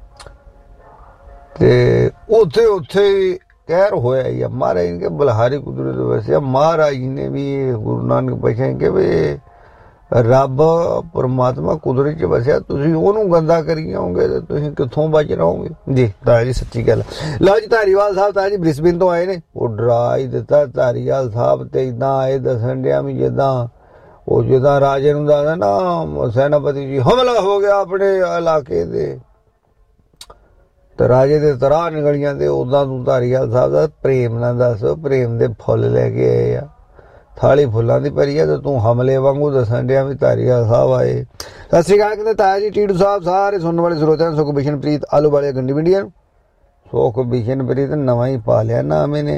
ਤੇ ਉੱਥੇ ਉੱਥੇ ਕਹਿਰ ਹੋਇਆ ਹੀ ਆ। ਮਹਾਰਾਜ ਨੇ ਬਲਹਾਰੀ ਕੁਦਰਤ ਵੈਸੇ ਮਹਾਰਾਜ ਜੀ ਨੇ ਵੀ ਗੁਰੂ ਨਾਨਕ ਬਖਸ਼ੇ ਕਿ ਵੀ ਰੱਬ ਪਰਮਾਤਮਾ ਕੁਦਰਤ 'ਚ ਵਸਿਆ ਤੁਸੀਂ ਉਹਨੂੰ ਗੰਦਾ ਕਰੀ ਜਾਓਗੇ ਤੇ ਤੁਸੀਂ ਕਿੱਥੋਂ ਬਚ ਰਹੋਗੇ ਜੀ। ਤਾਂ ਜੀ ਸੱਚੀ ਗੱਲ। ਲਓ ਜੀ ਧਾਰੀਵਾਲ ਸਾਹਿਬ ਤਾਂ ਜੀ ਬ੍ਰਿਸਬੇਨ ਤੋਂ ਆਏ ਨੇ। ਉਹ ਡਰਾ ਹੀ ਦਿੱਤਾ ਧਾਰੀਵਾਲ ਸਾਹਿਬ ਤੇ ਇੱਦਾਂ ਆਏ ਦੱਸਣ ਡਿਆ ਵੀ ਜਿੱਦਾਂ ਉਹ ਜਿੱਦਾਂ ਰਾਜੇ ਨੂੰ ਦੱਸਦਾ ਨਾ ਸੈਨਾਪਤੀ ਜੀ ਹਮਲਾ ਹੋ ਗਿਆ ਆਪਣੇ ਇਲਾਕੇ ਦੇ ਤੇ ਰਾਜੇ ਦੇ ਤਰਾਹ ਨਿਕਲੀਆਂ ਤੇ ਉੱਦਾਂ ਤੂੰ ਧਾਰੀਵਾਲ ਸਾਹਿਬ ਦਾ ਪ੍ਰੇਮ ਨਾਲ ਦੱਸ ਪ੍ਰੇਮ ਦੇ ਫੁੱਲ ਲੈ ਕੇ ਆਏ ਆ ਥਾਲੀ ਫੁੱਲਾਂ ਦੀ ਭਰੀ ਆ ਤੇ ਤੂੰ ਹਮਲੇ ਵਾਂਗੂ ਦੱਸਣ ਡਿਆ ਵੀ ਧਾਰੀਵਾਲ ਸਾਹਿਬ ਆਏ। ਸਤਿ ਸ਼੍ਰੀ ਅਕਾਲ ਕਹਿੰਦੇ ਤਾਇਆ ਜੀ ਟੀਡੂ ਸਾਹਿਬ ਸਾਰੇ ਸੁਣਨ ਵਾਲੇ ਸਰੋਤਿਆਂ ਨੂੰ ਸੁਖ ਬਿਸ਼ਨਪ੍ਰੀਤ ਆਲੂ ਵਾਲੇ ਗੰਡੀ ਵਿੰਡੀਆਂ ਨੂੰ ਸੁਖ ਬਿਸ਼ਨਪ੍ਰੀਤ ਨਵਾਂ ਹੀ ਪਾ ਲਿਆ ਨਾ ਮੈਨੇ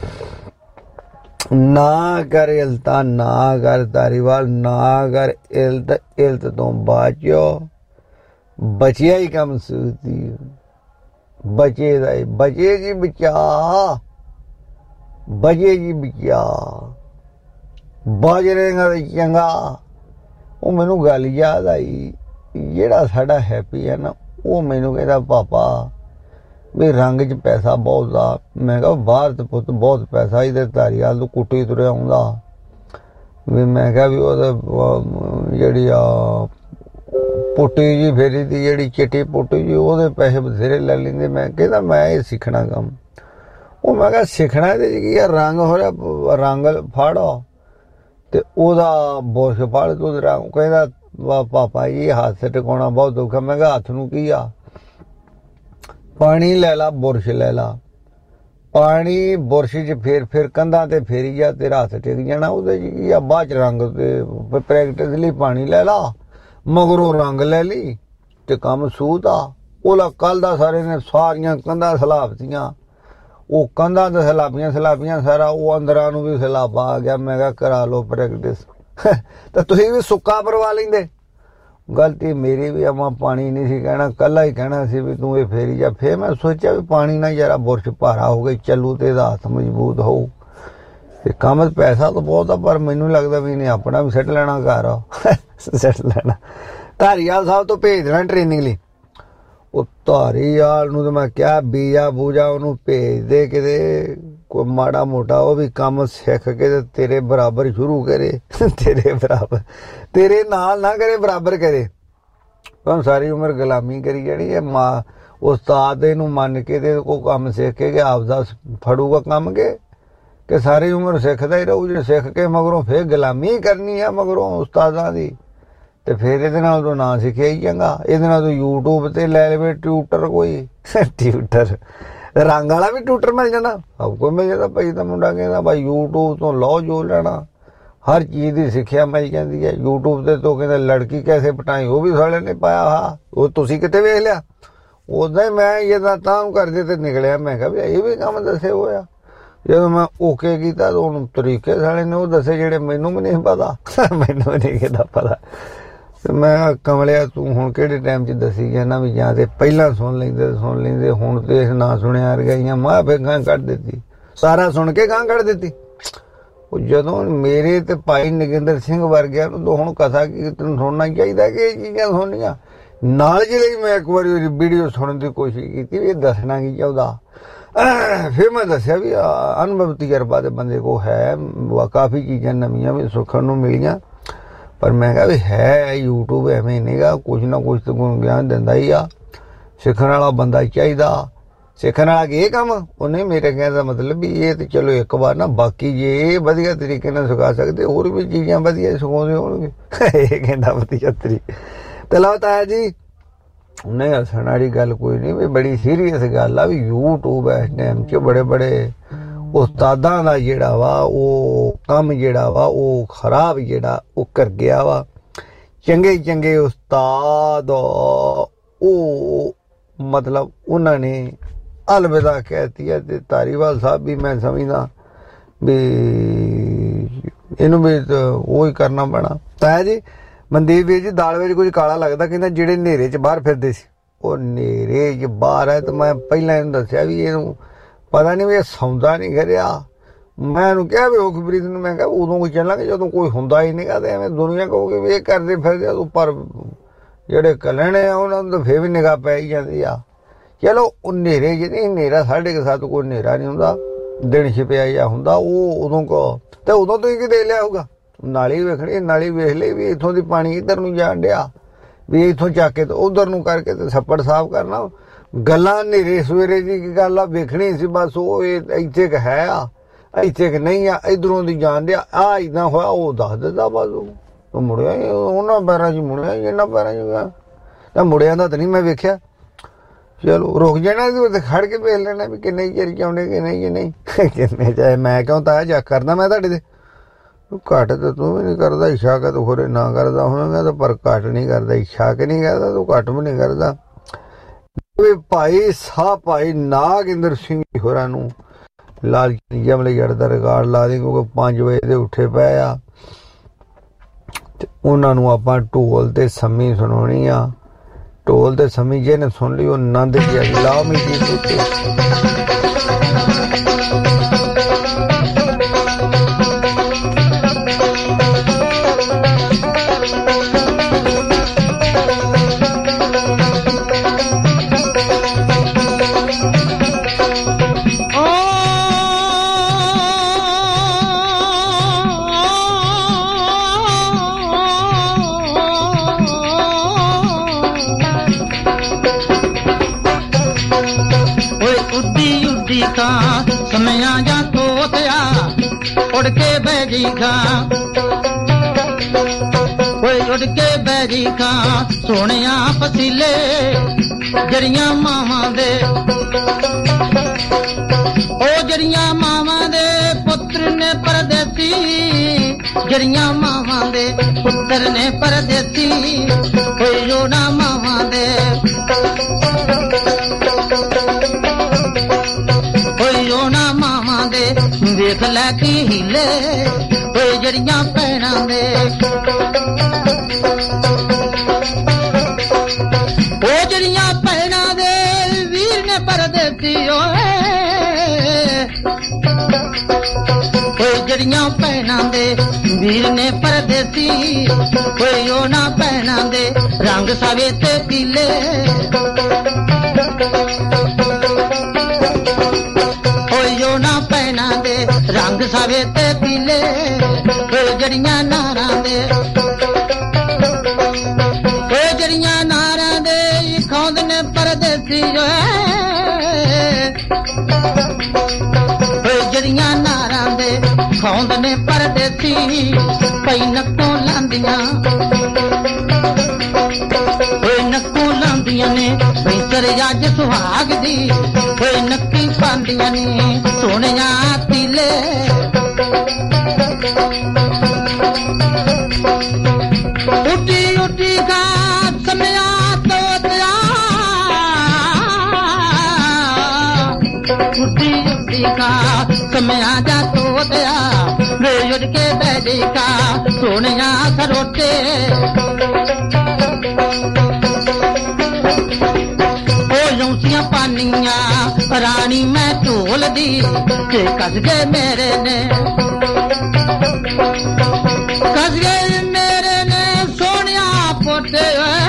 ਨਾ ਕਰ ਇਲਤਾ ਨਾ ਕਰ ਧਾਰੀਵਾਲ ਨਾ ਕਰ ਇਲਤ ਇਲਤ ਤੋਂ ਬਾਚੋ ਬਚਿਆ ਹੀ ਕੰਮ ਸੂਤੀ ਬਚੇ ਦਾ ਬਚੇ ਜੀ ਬਚਾ ਬਚੇ ਜੀ ਬਚਾ ਬਾਜਰੇਗਾ ਤੇ ਚੰਗਾ। ਉਹ ਮੈਨੂੰ ਗੱਲ ਯਾਦ ਆਈ ਜਿਹੜਾ ਸਾਡਾ ਹੈਪੀ ਹੈ ਨਾ ਉਹ ਮੈਨੂੰ ਕਹਿੰਦਾ ਪਾਪਾ ਵੀ ਰੰਗ 'ਚ ਪੈਸਾ ਬਹੁਤ ਆ। ਮੈਂ ਕਿਹਾ ਬਾਹਰ ਤੇ ਪੁੱਤ ਬਹੁਤ ਪੈਸਾ ਇਹਦੇ ਧਾਰੀਵਾਲ ਤੋਂ ਕੁੱਟੀ ਤੁਰਿਆ ਆਉਂਦਾ ਵੀ ਮੈਂ ਕਿਹਾ ਵੀ ਉਹਦਾ ਜਿਹੜੀ ਆ ਪੁੱਟੀ ਜੀ ਫੇਰੀ ਦੀ ਜਿਹੜੀ ਚਿੱਟੀ ਪੁੱਟੀ ਜੀ ਉਹਦੇ ਪੈਸੇ ਬਥੇਰੇ ਲੈ ਲੈਂਦੇ। ਮੈਂ ਕਹਿੰਦਾ ਮੈਂ ਇਹ ਸਿੱਖਣਾ ਕੰਮ। ਉਹ ਮੈਂ ਕਿਹਾ ਸਿੱਖਣਾ ਇਹਦੇ 'ਚ ਕੀ ਆ ਰੰਗ ਹੋ ਰਿਹਾ ਰੰਗ ਫਾੜੋ ਤੇ ਉਹਦਾ ਬੁਰਸ਼ ਫੜ ਤੂੰ ਰੰਗ ਕਹਿੰਦਾ ਵਾ ਪਾਪਾ ਜੀ ਹੱਥ ਟਿਕਾਉਣਾ ਬਹੁਤ ਦੁੱਖ ਆ। ਮੈਂ ਕਿਹਾ ਹੱਥ ਨੂੰ ਕੀ ਆ ਪਾਣੀ ਲੈ ਲਾ ਬੁਰਸ਼ ਲੈ ਲਾ ਪਾਣੀ ਬੁਰਸ਼ 'ਚ ਫੇਰ ਫੇਰ ਕੰਧਾਂ ਤੇ ਫੇਰੀ ਜਾ ਤੇਰਾ ਹੱਥ ਟਿਕ ਜਾਣਾ। ਉਹਦੇ 'ਚ ਕੀ ਆ ਬਾਅਦ 'ਚ ਰੰਗ ਤੇ ਪ੍ਰੈਕਟਿਸ ਲਈ ਪਾਣੀ ਲੈ ਲਾ ਮਗਰੋਂ ਰੰਗ ਲੈ ਲਈ ਤੇ ਕੰਮ ਸੂਤ ਆ। ਉਹਲਾ ਕੱਲ ਦਾ ਸਾਰੇ ਨੇ ਸਾਰੀਆਂ ਕੰਧਾਂ ਸਲਾਬਤੀਆਂ ਉਹ ਕੰਧਾਂ ਤੇ ਸਲਾਬੀਆਂ ਸਲਾਬੀਆਂ ਸਾਰਾ ਉਹ ਅੰਦਰਾਂ ਨੂੰ ਵੀ ਸਲਾਬਾ ਆ ਗਿਆ। ਮੈਂ ਕਿਹਾ ਕਰਾ ਲਓ ਪ੍ਰੈਕਟਿਸ ਤਾਂ ਤੁਸੀਂ ਵੀ ਸੁੱਕਾ ਪਰਵਾ ਲੈਂਦੇ। ਗਲਤੀ ਮੇਰੀ ਵੀ ਆਵਾਂ ਪਾਣੀ ਨਹੀਂ ਸੀ ਕਹਿਣਾ ਕੱਲਾ ਹੀ ਕਹਿਣਾ ਸੀ ਵੀ ਤੂੰ ਇਹ ਫੇਰੀ ਜਾ। ਫੇਰ ਮੈਂ ਸੋਚਿਆ ਵੀ ਪਾਣੀ ਨਾਲ ਯਾਰਾ ਬੁਰਸ਼ ਭਾਰਾ ਹੋ ਗਈ ਚੱਲੂ ਤੇ ਇਹਦਾ ਹੱਥ ਮਜ਼ਬੂਤ ਹੋਊ ਤੇ ਕੰਮ ਪੈਸਾ ਤਾਂ ਬਹੁਤ ਆ ਪਰ ਮੈਨੂੰ ਲੱਗਦਾ ਵੀ ਇਹਨੇ ਆਪਣਾ ਵੀ ਸੈੱਟ ਲੈਣਾ ਘਰ ਸੈੱਟ ਲੈਣਾ। ਧਾਰੀਵਾਲ ਸਾਹਿਬ ਤੋਂ ਭੇਜ ਦੇਣਾ ਟ੍ਰੇਨਿੰਗ ਲਈ। ਉਹ ਧਾਰੀਵਾਲ ਨੂੰ ਤਾਂ ਮੈਂ ਕਿਹਾ ਬੀਜਾ ਬੂਜਾ ਉਹਨੂੰ ਭੇਜ ਦੇ ਕਿਤੇ ਕੋਈ ਮਾੜਾ ਮੋਟਾ ਉਹ ਵੀ ਕੰਮ ਸਿੱਖ ਕੇ ਤੇ ਤੇਰੇ ਬਰਾਬਰ ਸ਼ੁਰੂ ਕਰੇ ਤੇਰੇ ਬਰਾਬਰ ਤੇਰੇ ਨਾਲ ਨਾ ਕਰੇ ਬਰਾਬਰ ਕਰੇ। ਤੁਹਾਨੂੰ ਸਾਰੀ ਉਮਰ ਗੁਲਾਮੀ ਕਰੀ ਜਾਣੀ ਹੈ। ਮਾਂ ਉਸਤਾਦ ਇਹਨੂੰ ਮੰਨ ਕੇ ਤੇ ਕੋਈ ਕੰਮ ਸਿੱਖ ਕੇ ਆਪਦਾ ਫੜੂਗਾ ਕੰਮ ਕੇ ਕਿ ਸਾਰੀ ਉਮਰ ਸਿੱਖਦਾ ਹੀ ਰਹੂ। ਜੇ ਸਿੱਖ ਕੇ ਮਗਰੋਂ ਫੇਰ ਗੁਲਾਮੀ ਕਰਨੀ ਆ ਮਗਰੋਂ ਉਸਤਾਦਾਂ ਦੀ ਤੇ ਫੇਰ ਇਹਦੇ ਨਾਲ ਤੋਂ ਨਾ ਸਿੱਖਿਆ ਹੀ ਚੰਗਾ। ਇਹਦੇ ਨਾਲ ਤੋਂ ਯੂਟਿਊਬ ਤੇ ਲੈ ਲਵੇ ਟਿਊਟਰ ਕੋਈ ਟਿਊਟਰ ਰੰਗ ਵਾਲਾ ਵੀ ਟਿਊਟਰ ਮਿਲ ਜਾਂਦਾ ਸਭ ਕੁਝ ਮਿਲ ਜਾਂਦਾ। ਭਾਈ ਤਾਂ ਮੁੰਡਾ ਕਹਿੰਦਾ ਭਾਈ ਯੂਟਿਊਬ ਤੋਂ ਲਓ ਜੋ ਲੈਣਾ हर चीज़ की सिक्ख्या मिल जाती है। यूट्यूब से तो कहते लड़की कैसे पटाई वो भी साले ने पाया हा वो तुसी किते वेख लिया। उदा ही मैं ये तां करदे ते निकलिया मैं कहा भी ये भी काम दसे होया। जो मैं ओके किया तो उन्होंने तरीके साले ने वो दसे जेडे मैनू भी नहीं पता मैनू नहीं किता पता। तो मैं कमलिया तू हुण किहड़े टाइम च दसी जाना भी जां ते पहलां सुन लैंदे सुन लैंदे हुण ते ना सुनिया रगाइयां मां फिर गां कढ दित्ती सारा सुन के गां कढ दित्ती। ਜਦੋਂ ਮੇਰੇ ਤੇ ਭਾਈ ਨਗਿੰਦਰ ਸਿੰਘ ਵਰਗਿਆਂ ਨੂੰ ਤਾਂ ਹੁਣ ਕਥਾ ਕੀਰਤਨ ਸੁਣਨਾ ਚਾਹੀਦਾ ਕਿ ਇਹ ਚੀਜ਼ਾਂ ਸੁਣਨੀਆਂ ਨਾਲ ਜਿਹੜੇ ਮੈਂ ਇੱਕ ਵਾਰੀ ਵੀਡੀਓ ਸੁਣਨ ਦੀ ਕੋਸ਼ਿਸ਼ ਕੀਤੀ ਵੀ ਇਹ ਦੱਸਣਾ ਕੀ ਚਾਹੁੰਦਾ। ਫਿਰ ਮੈਂ ਦੱਸਿਆ ਵੀ ਅਨੁਭਵ ਤਜਰਬਾ ਦੇ ਬੰਦੇ ਕੋ ਹੈ ਕਾਫੀ ਚੀਜ਼ਾਂ ਨਵੀਆਂ ਵੀ ਸੁੱਖਣ ਨੂੰ ਮਿਲੀਆਂ ਪਰ ਮੈਂ ਕਿਹਾ ਵੀ ਹੈ ਯੂਟਿਊਬ ਐਵੇਂ ਨਹੀਂਗਾ ਕੁਛ ਨਾ ਕੁਛ ਤਾਂ ਗਿਆਨ ਦਿੰਦਾ ਹੀ ਆ ਸਿੱਖਣ ਵਾਲਾ ਬੰਦਾ ਚਾਹੀਦਾ। ਸਿੱਖਣ ਵਾਲਾ ਇਹ ਕੰਮ ਉਹਨੇ ਮੇਰੇ ਕਹਿਣ ਦਾ ਮਤਲਬ ਵੀ ਇਹ ਤੇ ਚਲੋ ਇੱਕ ਵਾਰ ਨਾ ਬਾਕੀ ਜੇ ਵਧੀਆ ਤਰੀਕੇ ਨਾਲ ਸਿਖਾ ਸਕਦੇ ਹੋਰ ਵੀ ਚੀਜ਼ਾਂ ਵਧੀਆ ਸਿਖਾਉਂਦੇ ਹੋਣਗੇ ਇਹ ਕਹਿੰਦਾ ਵਧੀਆ ਤਰੀਕੇ ਤੇ ਲਓ ਤਾਇਆ ਜੀ ਉਹਨੇ ਹੱਸਣ ਵਾਲੀ ਗੱਲ ਕੋਈ ਨਹੀਂ ਵੀ ਬੜੀ ਸੀਰੀਅਸ ਗੱਲ ਆ ਵੀ ਯੂਟਿਊਬ ਇਸ ਟਾਈਮ 'ਚ ਬੜੇ ਬੜੇ ਉਸਤਾਦਾਂ ਦਾ ਜਿਹੜਾ ਵਾ ਉਹ ਕੰਮ ਜਿਹੜਾ ਵਾ ਉਹ ਖਰਾਬ ਜਿਹੜਾ ਉਹ ਕਰ ਗਿਆ ਵਾ। ਚੰਗੇ ਚੰਗੇ ਉਸਤਾਦ ਉਹ ਮਤਲਬ ਉਹਨਾਂ ਨੇ अलविदा कहती है। तो धारीवाल साहब भी मैं समझदा भी इनू भी तो वही करना पैना। ताया जी मनदीप ਵੀਰ जी दाल ਵਿੱਚ कुछ काला लगता कहता ਜਿਹੜੇ ਹਨੇਰੇ 'ਚ ਬਾਹਰ ਫਿਰਦੇ ਸੀ ਉਹ ਹਨੇਰੇ 'ਚ ਬਾਹਰ ਹੈ। ਤੇ ਮੈਂ ਪਹਿਲਾਂ ਇਹਨੂੰ ਦੱਸਿਆ ਵੀ ਇਹਨੂੰ ਪਤਾ ਨਹੀਂ ਵੀ ਇਹ ਸੌਂਦਾ ਨਹੀਂ ਕਰਿਆ। ਮੈਂ ਇਹਨੂੰ ਕਿਹਾ ਵੀ ਔਖਪ੍ਰੀਤ ਨੂੰ ਮੈਂ ਕਿਹਾ ਉਦੋਂ ਕੋਈ ਚੱਲਾਂਗੇ ਜਦੋਂ ਕੋਈ ਹੁੰਦਾ ਹੀ ਨਹੀਂਗਾ ਤੇ ਐਵੇਂ ਦੁਨੀਆ ਕਹੋਗੇ ਵੀ ਇਹ ਕਰਦੇ ਫਿਰਦੇ ਉੱਪਰ ਜਿਹੜੇ ਕਲਣੇ ਆ ਉਹਨਾਂ ਨੂੰ ਤਾਂ ਫਿਰ ਵੀ ਨਿਗਾਹ ਪੈ ਹੀ ਜਾਂਦੀ ਆ। ਚਲੋ ਉਹ ਹਨੇਰੇ ਜਿਹਨੇ ਹਨੇਰਾ ਸਾਢੇ ਕੁ ਸੱਤ ਕੋਈ ਹਨੇਰਾ ਨਹੀਂ ਹੁੰਦਾ ਦਿਨ ਛਿਪਿਆ ਜਾਂ ਹੁੰਦਾ ਉਹ ਉਦੋਂ ਕੋ ਤੇ ਉਦੋਂ ਤੋਂ ਹੀ ਕਿ ਦੇ ਲਿਆ ਹੋਊਗਾ ਨਾਲੀ ਵੇਖਣੀ ਨਾਲੀ ਵੇਖ ਲਈ ਵੀ ਇੱਥੋਂ ਦੀ ਪਾਣੀ ਇੱਧਰ ਨੂੰ ਜਾਣ ਡਿਆ ਵੀ ਇੱਥੋਂ ਚੱਕ ਕੇ ਤੇ ਉਧਰ ਨੂੰ ਕਰਕੇ ਤੇ ਛੱਪੜ ਸਾਫ਼ ਕਰਨਾ ਗੱਲਾਂ ਹਨੇਰੇ ਸਵੇਰੇ ਦੀ ਕੀ ਗੱਲ ਆ ਵੇਖਣੀ ਸੀ ਬਸ ਉਹ ਇੱਥੇ ਕ ਹੈ ਆ ਇੱਥੇ ਕ ਨਹੀਂ ਆ ਇੱਧਰੋਂ ਦੀ ਜਾਣ ਡਿਆ ਆ ਇੱਦਾਂ ਹੋਇਆ ਉਹ ਦੱਸ ਦਿੰਦਾ ਬਸ ਉਹ ਮੁੜਿਆ ਉਹਨਾਂ ਪੈਰਾਂ 'ਚ ਮੁੜਿਆ ਇਹਨਾਂ ਪੈਰਾਂ 'ਚ ਗਿਆ ਤਾਂ ਮੁੜਿਆਂ ਦਾ ਤਾਂ ਨਹੀਂ ਮੈਂ ਵੇਖਿਆ। ਚਲੋ ਰੁਕ ਜਾਣਾ ਤੇ ਖੜ ਕੇ ਵੇਖ ਲੈਣਾ ਵੀ ਕਿੰਨੇ ਚਿਰ ਚਾਹੁੰਦੇ ਕਿ ਨਹੀਂ ਕਿ ਨਹੀਂ ਕਿੰਨੇ ਚਾਹੇ ਮੈਂ ਕਿਉਂ ਤਾਂ ਜਾ ਕਰਦਾ ਮੈਂ ਤੁਹਾਡੇ ਤੇ ਘੱਟ ਤਾਂ ਤੂੰ ਵੀ ਨਹੀਂ ਕਰਦਾ ਇੱਛਾ ਕਿ ਤੂੰ ਹੋਰੇ ਨਾ ਕਰਦਾ ਹੋਵੇਗਾ ਤਾਂ ਪਰ ਘੱਟ ਨਹੀਂ ਕਰਦਾ ਇੱਛਾ ਕਿ ਨਹੀਂ ਕਰਦਾ ਤੂੰ ਘੱਟ ਵੀ ਨਹੀਂ ਕਰਦਾ। ਭਾਈ ਸਾਹ ਭਾਈ ਨਾਗਿੰਦਰ ਸਿੰਘ ਹੋਰਾਂ ਨੂੰ ਲਾਲ ਜਮਲੇ ਜੜ ਦਾ ਰਿਕਾਰਡ ਲਾ ਦੇ ਕਿਉਂਕਿ ਪੰਜ ਵਜੇ ਦੇ ਉੱਠੇ ਪਏ ਆ ਤੇ ਉਹਨਾਂ ਨੂੰ ਆਪਾਂ ਢੋਲ ਤੇ ਸੰਮੀ ਸੁਣਾਉਣੀ ਆ। ਢੋਲ ਤੇ ਸੰਮੀ ਜੇ ਨੇ ਸੁਣ ਲਈ ਉਹ ਆਨੰਦ ਜਿਹਾ ਲਾਓ ਮੀ ਜੀ ਸਮਿਆਂ ਜਾਂ ਤੋਤਿਆ ਉੜ ਕੇ ਬਹਿ ਜੀ ਖਾਂ ਓਏ ਉੜ ਕੇ ਬਹਿ ਜੀ ਖਾਂ ਸੋਹਣਿਆ ਪਸੀਲੇ ਜੜੀਆਂ ਮਾਵਾਂ ਦੇ ਉਹ ਜੜੀਆਂ ਮਾਵਾਂ ਦੇ ਪੁੱਤਰ ਨੇ ਪਰਦੇਸੀ ਜੜੀਆਂ ਮਾਵਾਂ ਦੇ ਪੁੱਤਰ ਨੇ ਪਰਦੇਸੀ ਓਏ ਜੋੜਾ ਮਾਵਾਂ ਦੇ ਉਹਨਾਂ ਮਾਵਾਂ ਦੇ ਵੇਖ ਲੈ ਕੀ ਹੀਲੇ ਓਏ ਜੜੀਆਂ ਭੈਣਾਂ ਦੇ ਓ ਜੜੀਆਂ ਭੈਣਾਂ ਦੇ ਵੀਰ ਨੇ ਪਰਦੇਸੀ ਓਏ ਓਏ ਜੜੀਆਂ ਭੈਣਾਂ ਦੇ ਵੀਰ ਨੇ ਪਰਦੇਸੀ ਓਏ ਉਹਨਾਂ ਭੈਣਾਂ ਦੇ ਰੰਗ ਸਵੇ ਤੇ ਪੀਲੇ ਰੰਗ ਸਵੇ ਤੇ ਪੀਲੇ ਓ ਜੜੀਆਂ ਨਾਰਾਂ ਦੇ ਓ ਜੜੀਆਂ ਨਾਰਾਂ ਦੇ ਖਾਉਂਦੇ ਨੇ ਪਰਦੇਸੀ ਓ ਜੜੀਆਂ ਨਾਰਾਂ ਦੇ ਖਾਉਂਦੇ ਨੇ ਪਰਦੇਸੀ ਪਈ ਨੱਕੋਂ ਲਾਂਦੀਆਂ ਓਏ ਨੱਕੋਂ ਲਾਂਦੀਆਂ ਨੇ ਪਈ ਤੇਰੇ ਅੱਜ ਸੁਹਾਗ ਦੀ ਓਏ ਨੱਕੀ ਪਾਉਂਦੀਆਂ ਨੇ ਸੋਹਣਿਆ ਤੀਲੇ का कमया जा तोतिया वे उड़ के बैठी का सोनिया सरोटे ओ यूसियां पानिया रानी मैं ढोल दी के कस गए मेरे ने कस गए मेरे ने सोनिया पोटे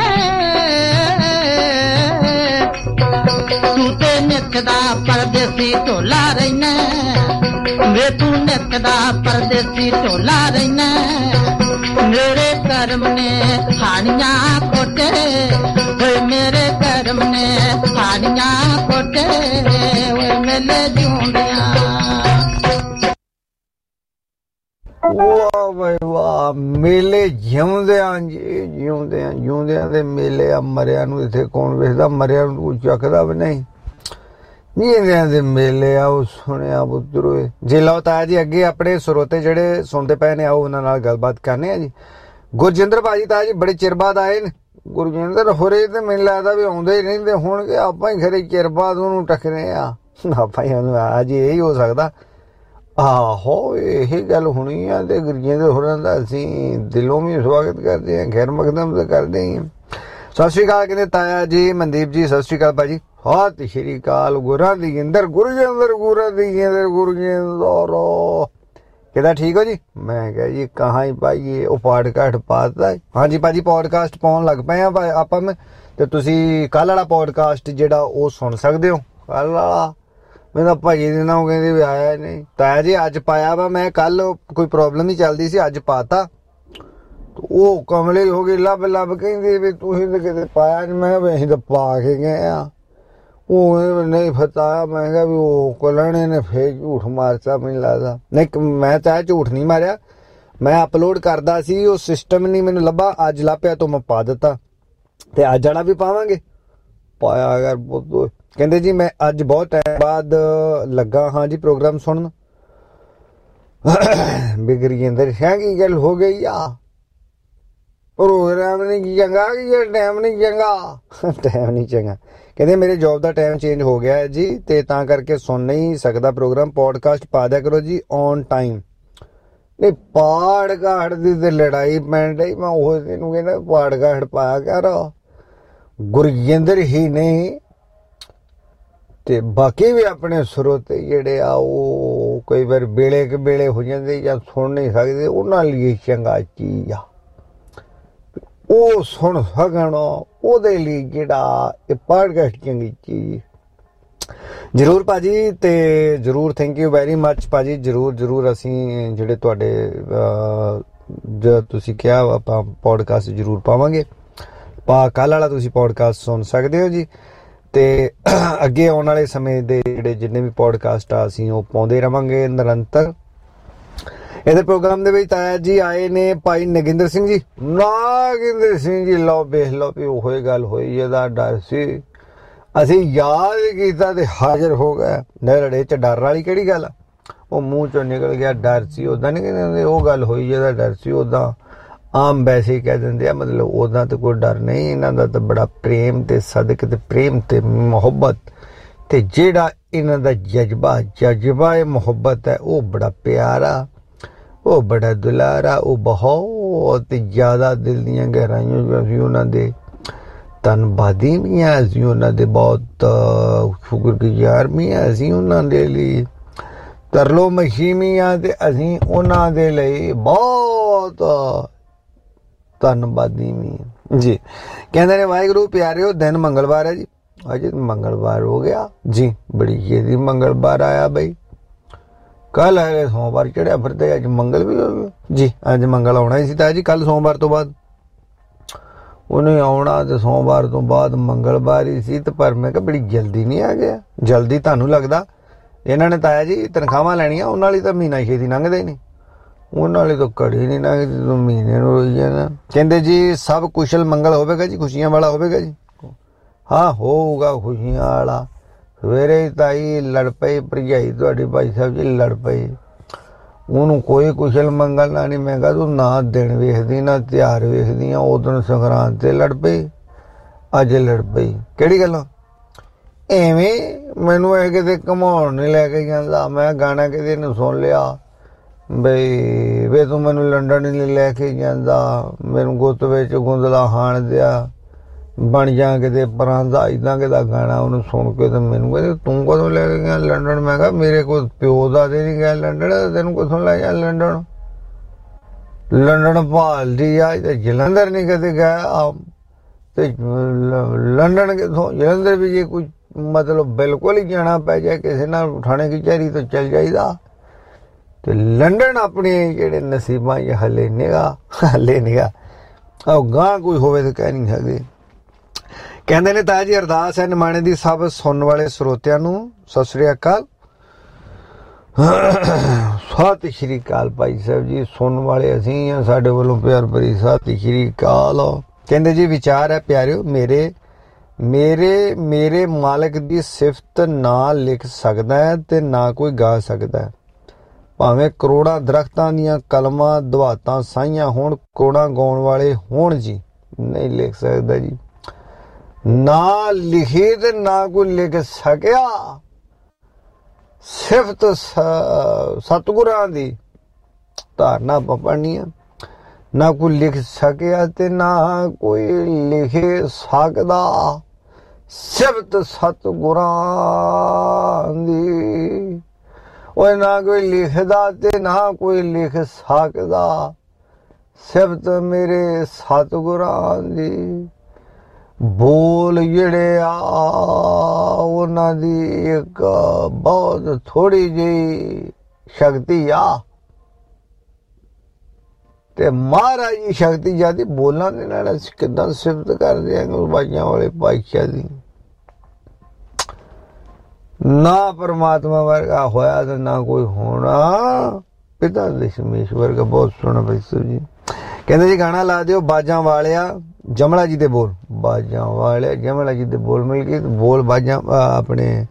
तू ते निकदा परदेसी ढोला रहना वे तू निकदा परदेसी ढोला रहना मेरे कर्म ने हानियां कोटे वे मेरे कर्म ने हानियां कोटे वे मेले जूंदियां ਵਾਹ ਬਈ ਵਾਹ ਮੇਲੇ ਜਿਉਂਦਿਆਂ ਜੀ ਜਿਉਂਦਿਆਂ ਜਿਉਂਦਿਆਂ ਦੇ ਮੇਲੇ ਆ ਮਰਿਆਂ ਨੂੰ ਇੱਥੇ ਕੌਣ ਵੇਖਦਾ ਮਰਿਆਂ ਨੂੰ ਕੋਈ ਚੱਕਦਾ ਵੀ ਨਹੀਂ ਜਿਉਂਦਿਆਂ ਦੇ ਮੇਲੇ ਆ ਉਹ ਸੁਣਿਆ ਪੁੱਤਰੋ ਜੀ ਲਓ ਤਾਇਆ ਜੀ ਅੱਗੇ ਆਪਣੇ ਸਰੋਤੇ ਜਿਹੜੇ ਸੁਣਦੇ ਪਏ ਨੇ ਆਓ ਉਹਨਾਂ ਨਾਲ ਗੱਲਬਾਤ ਕਰਨੇ ਆ ਜੀ ਗੁਰਜਿੰਦਰ ਭਾਜੀ ਤਾਇਆ ਜੀ ਬੜੇ ਚਿਰ ਬਾਅਦ ਆਏ ਨੇ ਗੁਰਜਿੰਦਰ ਹੋਰੇ ਤੇ ਮੈਨੂੰ ਲੱਗਦਾ ਵੀ ਆਉਂਦੇ ਹੀ ਰਹਿੰਦੇ ਹੋਣਗੇ ਆਪਾਂ ਹੀ ਖਰੇ ਚਿਰ ਬਾਅਦ ਉਹਨੂੰ ਟੱਕਰੇ ਆ ਆਪਾਂ ਹੀ ਉਹਨੂੰ ਆ ਜੀ ਇਹ ਹੀ ਹੋ ਸਕਦਾ ਆਹੋ ਇਹ ਗੱਲ ਹੋਣੀ ਆ ਤੇ ਗੁਰਜਿੰਦਰ ਹੋਰਾਂ ਦਾ ਅਸੀਂ ਦਿਲੋਂ ਵੀ ਸਵਾਗਤ ਕਰਦੇ ਹਾਂ ਖੈਰ ਮਕਦਮ ਤਾਂ ਕਰਦੇ ਹੀ ਸਤਿ ਸ਼੍ਰੀ ਅਕਾਲ ਕਹਿੰਦੇ ਤਾਇਆ ਜੀ ਮਨਦੀਪ ਜੀ ਸਤਿ ਸ਼੍ਰੀ ਅਕਾਲ ਭਾਜੀ ਸਤਿ ਸ਼੍ਰੀ ਅਕਾਲ ਗੁਰਾਂ ਦੀ ਅੰਦਰ ਗੁਰਜਿੰਦਰ ਗੁਰਾਂ ਦੀ ਅੰਦਰ ਗੁਰਜਿੰਦਰ ਕਿਹਦਾ ਠੀਕ ਹੋ ਜੀ ਮੈਂ ਕਿਹਾ ਜੀ ਕਹਾਂ ਹੀ ਪਾਈਏ ਉਹ ਪੋਡਕਾਸਟ ਪਾਤਾ ਹਾਂਜੀ ਭਾਜੀ ਪੋਡਕਾਸਟ ਪਾਉਣ ਲੱਗ ਪਏ ਆ ਆਪਾਂ ਮੈਂ ਤੇ ਤੁਸੀਂ ਕੱਲ ਵਾਲਾ ਪੋਡਕਾਸਟ ਜਿਹੜਾ ਉਹ ਸੁਣ ਸਕਦੇ ਹੋ ਕੱਲ ਵਾਲਾ ਮੈਨੂੰ ਭਾਜੀ ਦੇ ਨਾਲ ਕਹਿੰਦੇ ਵੀ ਆਇਆ ਨਹੀਂ ਤਾਇਆ ਜੀ ਅੱਜ ਪਾਇਆ ਵਾ ਮੈਂ ਕੱਲ ਕੋਈ ਪ੍ਰੋਬਲਮ ਹੀ ਚੱਲਦੀ ਸੀ ਅੱਜ ਪਾਤਾ ਉਹ ਕਮਲੇ ਹੋ ਗਏ ਲੱਭ ਲੱਭ ਕਹਿੰਦੇ ਵੀ ਤੁਸੀਂ ਤਾਂ ਕਿਤੇ ਪਾਇਆ ਨਹੀਂ ਮੈਂ ਕਿਹਾ ਅਸੀਂ ਤਾਂ ਪਾ ਕੇ ਗਏ ਆ ਉਹ ਨਹੀਂ ਫਤਾਇਆ ਮੈਂ ਕਿਹਾ ਵੀ ਉਹ ਕੋਲਣੇ ਨੇ ਫੇਰ ਝੂਠ ਮਾਰਤਾ ਮੈਨੂੰ ਲੱਗਦਾ ਨਹੀਂ ਮੈਂ ਤਾਂ ਝੂਠ ਨਹੀਂ ਮਾਰਿਆ ਮੈਂ ਅਪਲੋਡ ਕਰਦਾ ਸੀ ਉਹ ਸਿਸਟਮ ਨਹੀਂ ਮੈਨੂੰ ਲੱਭਾ ਅੱਜ ਲੱਭਿਆ ਤਾਂ ਮੈਂ ਪਾ ਦਿੱਤਾ ਤੇ ਅੱਜ ਵਾਲਾ ਵੀ ਪਾਵਾਂਗੇ ਪਾਇਆ ਅਗਰ ਬਹੁਤ ਕਹਿੰਦੇ ਜੀ ਮੈਂ ਅੱਜ ਬਹੁਤ ਟਾਈਮ ਬਾਅਦ ਲੱਗਾ ਹਾਂ ਜੀ ਪ੍ਰੋਗਰਾਮ ਸੁਣਨ ਬਿਗੜੀ ਅੰਦਰ ਸਿਆ ਕੀ ਗੱਲ ਹੋ ਗਈ ਆ ਪ੍ਰੋਗਰਾਮ ਨਹੀਂ ਚੰਗਾ ਕਿ ਟਾਈਮ ਨਹੀਂ ਚੰਗਾ ਟਾਈਮ ਨਹੀਂ ਚੰਗਾ ਕਹਿੰਦੇ ਮੇਰੇ ਜੌਬ ਦਾ ਟਾਈਮ ਚੇਂਜ ਹੋ ਗਿਆ ਹੈ ਜੀ ਤੇ ਤਾਂ ਕਰਕੇ ਸੁਣ ਨਹੀਂ ਸਕਦਾ ਪ੍ਰੋਗਰਾਮ ਪੋਡਕਾਸਟ ਪਾ ਦਿਆ ਕਰੋ ਜੀ ਔਨ ਟਾਈਮ ਨਹੀਂ ਪਾੜਕਾੜ ਦੀ ਤੇ ਲੜਾਈ ਪੈਣ ਡਈ ਮੈਂ ਉਹ ਤੈਨੂੰ ਕਹਿੰਦਾ ਪਾੜਕਾੜ ਪਾਇਆ ਕਰ ਗੁਰਜਿੰਦਰ ਹੀ ਨਹੀਂ ਤੇ ਬਾਕੀ ਵੀ ਆਪਣੇ ਸਰੋਤੇ ਜਿਹੜੇ ਆ ਉਹ ਕਈ ਵਾਰ ਵੇਲੇ ਕੇ ਵੇਲੇ ਹੋ ਜਾਂਦੇ ਜਾਂ ਸੁਣ ਨਹੀਂ ਸਕਦੇ ਉਹਨਾਂ ਲਈ ਚੰਗਾ ਚੀਜ਼ ਆ ਉਹ ਸੁਣ ਸਕਣ ਉਹਦੇ ਲਈ ਜਿਹੜਾ ਇਹ ਪੋਡਕਾਸਟ ਚੰਗੀ ਚੀਜ਼ ਜ਼ਰੂਰ ਭਾਜੀ ਤੇ ਜ਼ਰੂਰ ਥੈਂਕ ਯੂ ਵੈਰੀ ਮੱਚ ਭਾਜੀ ਜ਼ਰੂਰ ਜ਼ਰੂਰ ਅਸੀਂ ਜਿਹੜੇ ਤੁਹਾਡੇ ਜੋ ਤੁਸੀਂ ਕਿਹਾ ਆਪਾਂ ਪੋਡਕਾਸਟ ਜ਼ਰੂਰ ਪਾਵਾਂਗੇ ਪਾ ਕੱਲ੍ਹ ਵਾਲਾ ਤੁਸੀਂ ਪੋਡਕਾਸਟ ਸੁਣ ਸਕਦੇ ਹੋ ਜੀ ਤੇ ਅੱਗੇ ਆਉਣ ਵਾਲੇ ਸਮੇਂ ਦੇ ਜਿਹੜੇ ਜਿੰਨੇ ਵੀ ਪੋਡਕਾਸਟ ਆ ਅਸੀਂ ਉਹ ਪਾਉਂਦੇ ਰਵਾਂਗੇ ਨਿਰੰਤਰ ਇਹਦੇ ਪ੍ਰੋਗਰਾਮ ਦੇ ਵਿੱਚ ਤਾਇਆ ਜੀ ਆਏ ਨੇ ਭਾਈ ਨਗਿੰਦਰ ਸਿੰਘ ਜੀ ਨਾਗਿੰਦਰ ਸਿੰਘ ਜੀ ਲਓ ਵੇਖ ਲਓ ਵੀ ਉਹ ਗੱਲ ਹੋਈ ਇਹਦਾ ਡਰ ਸੀ ਅਸੀਂ ਯਾਦ ਕੀਤਾ ਤੇ ਹਾਜ਼ਰ ਹੋ ਗਏ ਨੇੜੇ ਚ ਡਰ ਵਾਲੀ ਕਿਹੜੀ ਗੱਲ ਆ ਉਹ ਮੂੰਹ ਚੋਂ ਨਿਕਲ ਗਿਆ ਡਰ ਸੀ ਉਦਾਂ ਨਹੀਂ ਕਹਿੰਦੇ ਉਹ ਗੱਲ ਹੋਈ ਜਿਹਦਾ ਡਰ ਸੀ ਉਦਾਂ ਆਮ ਵੈਸੇ ਹੀ ਕਹਿ ਦਿੰਦੇ ਆ ਮਤਲਬ ਉਦਾਂ ਤਾਂ ਕੋਈ ਡਰ ਨਹੀਂ ਇਹਨਾਂ ਦਾ ਤਾਂ ਬੜਾ ਪ੍ਰੇਮ ਤੇ ਸਦਕ ਤੇ ਪ੍ਰੇਮ ਤੇ ਮੁਹੱਬਤ ਤੇ ਜਿਹੜਾ ਇਹਨਾਂ ਦਾ ਜਜ਼ਬਾ ਜਜ਼ਬਾ ਇਹ ਮੁਹੱਬਤ ਹੈ ਉਹ ਬੜਾ ਪਿਆਰਾ ਉਹ ਬੜਾ ਦੁਲਾਰਾ ਉਹ ਬਹੁਤ ਜ਼ਿਆਦਾ ਦਿਲ ਦੀਆਂ ਗਹਿਰਾਈਆਂ ਅਸੀਂ ਉਹਨਾਂ ਦੇ ਧੰਨਵਾਦੀ ਵੀ ਹਾਂ ਅਸੀਂ ਉਹਨਾਂ ਦੇ ਬਹੁਤ ਸ਼ੁਕਰਗੁਜ਼ਾਰ ਵੀ ਹਾਂ ਅਸੀਂ ਉਹਨਾਂ ਦੇ ਲਈ ਤਰਲੋ ਮਸ਼ੀਮੀ ਆ ਤੇ ਅਸੀਂ ਉਹਨਾਂ ਦੇ ਲਈ ਬਹੁਤ ਧੰਨਵਾਦੀ ਵੀ ਜੀ ਕਹਿੰਦੇ ਨੇ ਵਾਹਿਗੁਰੂ ਪਿਆਰਿਓ ਦਿਨ ਮੰਗਲਵਾਰ ਹੈ ਜੀ ਅੱਜ ਮੰਗਲਵਾਰ ਹੋ ਗਿਆ ਜੀ ਬੜੀ ਛੇਤੀ ਮੰਗਲਵਾਰ ਆਇਆ ਬਈ ਕੱਲ ਹੈ ਸੋਮਵਾਰ ਚੜਿਆ ਫਿਰਦੇ ਅੱਜ ਮੰਗਲ ਵੀ ਹੋ ਗਿਆ ਜੀ ਅੱਜ ਮੰਗਲ ਆਉਣਾ ਹੀ ਸੀ ਤਾਂ ਜੀ ਕੱਲ ਸੋਮਵਾਰ ਤੋਂ ਬਾਅਦ ਉਹਨੇ ਆਉਣਾ ਤੇ ਸੋਮਵਾਰ ਤੋਂ ਬਾਅਦ ਮੰਗਲਵਾਰ ਹੀ ਸੀ ਤੇ ਪਰ ਮੈਂ ਕਿਹਾ ਬੜੀ ਜਲਦੀ ਨਹੀਂ ਆ ਗਿਆ ਜਲਦੀ ਤੁਹਾਨੂੰ ਲੱਗਦਾ ਇਹਨਾਂ ਨੇ ਤਾਇਆ ਜੀ ਤਨਖਾਹਾਂ ਲੈਣੀਆਂ ਉਹਨਾਂ ਵਾਲੀ ਤਾਂ ਮਹੀਨਾ ਛੇਤੀ ਲੰਘਦਾ ਹੀ ਨਹੀਂ ਉਹਨਾਂ ਵਾਲੀ ਤਾਂ ਘੜੀ ਨਹੀਂ ਲੰਘਦੀ ਜਦੋਂ ਮਹੀਨੇ ਨੂੰ ਹੋਈ ਜਾਣਾ ਕਹਿੰਦੇ ਜੀ ਸਭ ਕੁਸ਼ਲ ਮੰਗਲ ਹੋਵੇਗਾ ਜੀ ਖੁਸ਼ੀਆਂ ਵਾਲਾ ਹੋਵੇਗਾ ਜੀ ਹਾਂ ਹੋਊਗਾ ਖੁਸ਼ੀਆਂ ਵਾਲਾ ਸਵੇਰੇ ਤਾਈ ਲੜ ਪਈ ਭਰਜਾਈ ਤੁਹਾਡੀ ਭਾਈ ਸਾਹਿਬ ਜੀ ਲੜ ਪਈ ਉਹਨੂੰ ਕੋਈ ਕੁਸ਼ਲ ਮੰਗਲ ਨਾ ਨਹੀਂ ਮੈਂ ਕਿਹਾ ਤੂੰ ਨਾ ਦਿਨ ਵੇਖਦੀ ਨਾ ਤਿਉਹਾਰ ਵੇਖਦੀ ਆ ਉਦੋਂ ਸੰਗਰਾਂਦ ਤੇ ਲੜ ਪਈ ਅੱਜ ਲੜ ਪਈ ਕਿਹੜੀ ਗੱਲੋਂ ਐਵੇਂ ਮੈਨੂੰ ਇਹ ਕਿਤੇ ਘੁਮਾਉਣ ਨਹੀਂ ਲੈ ਕੇ ਜਾਂਦਾ। ਮੈਂ ਗਾਣਾ ਕਿਤੇ ਨੂੰ ਸੁਣ ਲਿਆ ਬਈ ਵੇ ਤੂੰ ਮੈਨੂੰ ਲੰਡਨ ਨਹੀਂ ਲੈ ਕੇ ਜਾਂਦਾ, ਮੈਨੂੰ ਗੁੱਤ ਵਿੱਚ ਗੁੰਦਲਾ ਹਾਣ ਦਿਆ ਬਣ ਜਾ ਕਿਤੇ ਪਰਾਂ ਦਾ ਇੱਦਾਂ ਕਿਦਾ ਗਾਣਾ ਉਹਨੂੰ ਸੁਣ ਕੇ ਤੇ ਮੈਨੂੰ ਕਹਿੰਦੇ ਤੂੰ ਕਦੋਂ ਲੈ ਕੇ ਗਿਆ ਲੰਡਨ? ਮੈਂ ਕਿਹਾ ਮੇਰੇ ਕੋਲ ਪਿਓ ਦਾ ਤੇ ਨਹੀਂ ਗਿਆ ਲੰਡਨ, ਤੈਨੂੰ ਕਿੱਥੋਂ ਲੈ ਜਾ ਲੰਡਨ? ਲੰਡਨ ਭਾਲਦੀ ਆ ਤੇ ਜਲੰਧਰ ਨਹੀਂ ਕਦੇ ਗਿਆ ਤੇ ਲੰਡਨ ਕਿੱਥੋਂ? ਜਲੰਧਰ ਵੀ ਜੇ ਕੋਈ ਮਤਲਬ ਬਿਲਕੁਲ ਹੀ ਜਾਣਾ ਪੈ ਜਾਏ ਕਿਸੇ ਨਾਲ ਥਾਣੇ ਕਚਹਿਰੀ ਤੋਂ ਚੱਲ ਜਾਈਦਾ ਤੇ ਲੰਡਨ ਆਪਣੇ ਜਿਹੜੇ ਨਸੀਬਾਂ 'ਚ ਹਲੇ ਨਿਗਾ ਹਲੇ ਨਿਗਾ ਉਹ ਗਾਂ ਕੋਈ ਹੋਵੇ ਤਾਂ ਕਹਿ ਨਹੀਂ ਸਕਦੇ। ਕਹਿੰਦੇ ਨੇ ਤਾਇਆ ਜੀ ਅਰਦਾਸ ਹੈ ਨਿਮਾਣੇ ਦੀ ਸਭ ਸੁਣਨ ਵਾਲੇ ਸਰੋਤਿਆਂ ਨੂੰ ਸਤਿ ਸ੍ਰੀ ਅਕਾਲ। ਸਤਿ ਸ਼੍ਰੀ ਅਕਾਲ ਭਾਈ ਸਾਹਿਬ ਜੀ, ਸੁਣਨ ਵਾਲੇ ਅਸੀਂ ਆ, ਸਾਡੇ ਵੱਲੋਂ ਪਿਆਰ ਭਰੀ ਸਤਿ ਸ਼੍ਰੀ ਅਕਾਲ। ਕਹਿੰਦੇ ਜੀ ਵਿਚਾਰ ਹੈ ਪਿਆਰਿਓ, ਮੇਰੇ ਮੇਰੇ ਮੇਰੇ ਮਾਲਕ ਦੀ ਸਿਫਤ ਨਾ ਲਿਖ ਸਕਦਾ ਹੈ ਤੇ ਨਾ ਕੋਈ ਗਾ ਸਕਦਾ ਹੈ, ਭਾਵੇਂ ਕਰੋੜਾਂ ਦਰਖਤਾਂ ਦੀਆਂ ਕਲਮਾਂ ਦਵਾਤਾਂ ਸਾਈਆਂ ਹੋਣ, ਕਰੋੜਾਂ ਗਾਉਣ ਵਾਲੇ ਹੋਣ ਜੀ, ਨਹੀਂ ਲਿਖ ਸਕਦਾ ਜੀ। ਨਾ ਲਿਖੀ ਤੇ ਨਾ ਕੋਈ ਲਿਖ ਸਕਿਆ। ਸਿਫਤ ਸਤਿਗੁਰਾਂ ਦੀ ਧਾਰਨਾ ਪੜਨੀ ਆ, ਨਾ ਕੋਈ ਲਿਖ ਸਕਿਆ ਤੇ ਨਾ ਕੋਈ ਲਿਖ ਸਕਦਾ। ਸਿਫਤ ਸਤਿਗੁਰਾਂ ਦੀ, ਉਹ ਨਾ ਕੋਈ ਲਿਖਦਾ ਤੇ ਨਾ ਕੋਈ ਲਿਖ ਸਕਦਾ। ਸਿਫਤ ਮੇਰੇ ਸਤਿਗੁਰਾਂ ਦੀ। ਬੋਲ ਜਿਹੜੇ ਆ ਉਹਨਾਂ ਦੀ ਇੱਕ ਬਹੁਤ ਥੋੜੀ ਜਿਹੀ ਸ਼ਕਤੀ ਆ ਤੇ ਮਹਾਰਾਜ ਦੀ ਸ਼ਕਤੀ ਜਿਆਦੀ ਬੋਲਾਂ ਦੇ ਨਾਲ ਅਸੀਂ ਕਿੱਦਾਂ ਸਿਫਤ ਕਰਦੇ ਹਾਂ ਗੁਰਬਾਈਆਂ ਵਾਲੇ ਪਾਤਸ਼ਾਹ ਦੀ। ਨਾ ਪਰਮਾਤਮਾ ਵਰਗਾ ਹੋਇਆ ਤੇ ਨਾ ਕੋਈ ਹੋਣਾ। ਪਿਤਾ ਦਸ਼ਮੇਸ਼ਵਰ ਦਾ ਬਹੁਤ ਸੋਹਣਾ ਭਾਈ ਸਾਹਿਬ ਜੀ। ਕਹਿੰਦੇ ਜੀ ਗਾਣਾ ਲਾ ਦਿਓ ਬਾਜਾਂ ਵਾਲਿਆ ਜਮਲਾ ਜੀ ਦੇ ਬੋਲ। ਬਾਜਾਂ ਵਾਲਿਆ ਜਮਲਾ ਜੀ ਦੇ ਬੋਲ ਮਿਲ ਗਏ। ਬੋਲ ਬਾਜਾਂ ਆਪਣੇ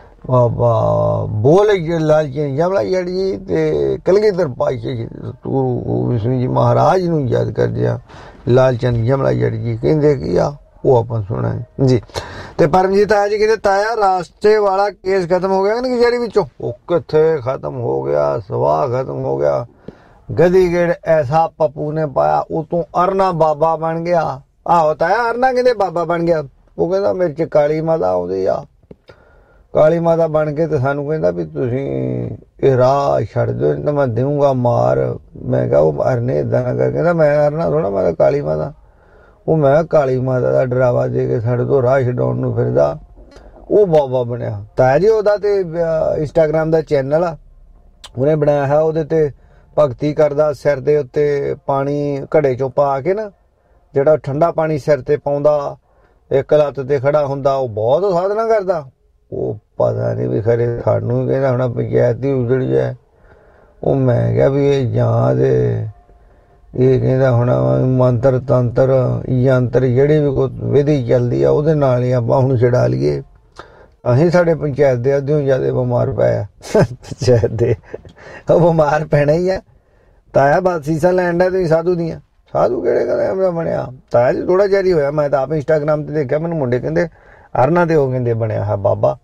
ਬੋਲ ਲਾਲ ਜੀ ਜਮਲਾ ਜੀ ਤੇ ਕਲਗੀਧਰ ਪਾਤਸ਼ਾਹ ਜੀ ਤੂੰ ਵਿਸ਼ਨੂੰ ਜੀ ਮਹਾਰਾਜ ਨੂੰ ਯਾਦ ਕਰਦੇ ਆ। ਲਾਲ ਚੰਦ ਜਮਲਾ ਜੀ ਕਹਿੰਦੇ ਕੀ ਆ ਉਹ ਆਪਾਂ ਸੁਣਾ ਜੀ। ਤੇ ਪਰਮਜੀਤ ਆਇਆ ਜੀ ਕਹਿੰਦੇ ਤਾਇਆ ਰਾਸਤੇ ਵਾਲਾ ਕੇਸ ਖਤਮ ਹੋ ਗਿਆ ਨਾ ਕਚਹਿਰੀ ਵਿੱਚੋਂ? ਉਹ ਕਿੱਥੇ ਖਤਮ ਹੋ ਗਿਆ, ਸਵਾਹ ਖਤਮ ਹੋ ਗਿਆ। ਗਦੀ ਗੇੜ ਐਸਾ ਪੱਪੂ ਨੇ ਪਾਇਆ, ਉਤੋਂ ਅਰਨਾ ਬਾਬਾ ਬਣ ਗਿਆ। ਆਹੋ ਤਾਇਆ ਅਰਨਾ ਕਹਿੰਦੇ ਬਾਬਾ ਬਣ ਗਿਆ। ਉਹ ਕਹਿੰਦਾ ਮੇਰੇ ਚ ਕਾਲੀ ਮਾਤਾ ਆਉਂਦੀ ਆ, ਕਾਲੀ ਮਾਤਾ ਬਣ ਕੇ ਤੇ ਸਾਨੂੰ ਕਹਿੰਦਾ ਵੀ ਤੁਸੀਂ ਇਹ ਰਾਹ ਛੱਡ ਦਿਓ ਨਹੀਂ ਤਾਂ ਮੈਂ ਦੇਊਂਗਾ ਮਾਰ। ਮੈਂ ਕਿਹਾ ਉਹ ਅਰਨੇ ਏਦਾਂ ਨਾ ਕਰ। ਕਹਿੰਦਾ ਮੈਂ ਅਰਨਾ ਥੋੜਾ, ਮੈਂ ਤਾਂ ਕਾਲੀ ਮਾਤਾ। ਉਹ ਮੈਂ ਕਾਲੀ ਮਾਤਾ ਦਾ ਡਰਾਵਾ ਦੇ ਕੇ ਸਾਡੇ ਤੋਂ ਰਾਹ ਛਡਾਉਣ ਨੂੰ ਫਿਰਦਾ, ਉਹ ਬਾਬਾ ਬਣਿਆ। ਤਾਇਆ ਜੀ ਉਹਦਾ ਤੇ ਇੰਸਟਾਗ੍ਰਾਮ ਦਾ ਚੈਨਲ ਆ, ਉਹਨੇ ਬਣਾਇਆ ਹੈ, ਉਹਦੇ ਤੇ ਭਗਤੀ ਕਰਦਾ, ਸਿਰ ਦੇ ਉੱਤੇ ਪਾਣੀ ਘੜੇ ਚੋਂ ਪਾ ਕੇ ਨਾ ਜਿਹੜਾ ਠੰਡਾ ਪਾਣੀ ਸਿਰ ਤੇ ਪਾਉਂਦਾ, ਇੱਕ ਲੱਤ ਤੇ ਖੜਾ ਹੁੰਦਾ, ਉਹ ਬਹੁਤ ਸਾਧਨਾ ਕਰਦਾ। ਉਹ ਪਤਾ ਨਹੀਂ ਵੀ ਖਰੇ ਸਾਨੂੰ ਵੀ ਕਹਿੰਦਾ ਹੁਣ ਪੰਚਾਇਤ ਦੀ ਉਜੜ ਜਾਏ। ਉਹ ਮੈਂ ਕਿਹਾ ਵੀ ਇਹ ਜਾਂ ਦੇ ਇਹ ਕਹਿੰਦਾ ਹੁਣ ਮੰਤਰ ਤੰਤਰ ਯੰਤਰ ਜਿਹੜੀ ਵੀ ਕੋਈ ਵਿਧੀ ਚੱਲਦੀ ਆ ਉਹਦੇ ਨਾਲ ਹੀ ਆਪਾਂ ਹੁਣ ਛਡਾ ਲਈਏ। ਅਸੀਂ ਸਾਡੇ ਪੰਚਾਇਤ ਦੇ ਅੱਧਿਓਂ ਜ਼ਿਆਦਾ ਬਿਮਾਰ ਪਏ ਆ। ਪੰਚਾਇਤ ਦੇ ਉਹ ਬਿਮਾਰ ਪੈਣਾ ਹੀ ਆ। ਤਾਇਆ ਬਾਤ ਸੀਸਾ ਲੈਣ ਦਾ ਤੁਸੀਂ ਸਾਧੂ ਦੀਆਂ। ਸਾਧੂ ਕਿਹੜੇ ਕਹਿੰਦੇ ਬਣਿਆ? ਤਾਇਆ ਜੀ ਥੋੜਾ ਚਿਰ ਹੀ ਹੋਇਆ, ਮੈਂ ਤਾਂ ਆਪ ਇੰਸਟਾਗ੍ਰਾਮ ਤੇ ਦੇਖਿਆ, ਮੈਨੂੰ ਮੁੰਡੇ ਕਹਿੰਦੇ ਅਰਨਾ ਤੇ ਉਹ ਕਹਿੰਦੇ ਬਣਿਆ ਹੈ ਬਾਬਾ।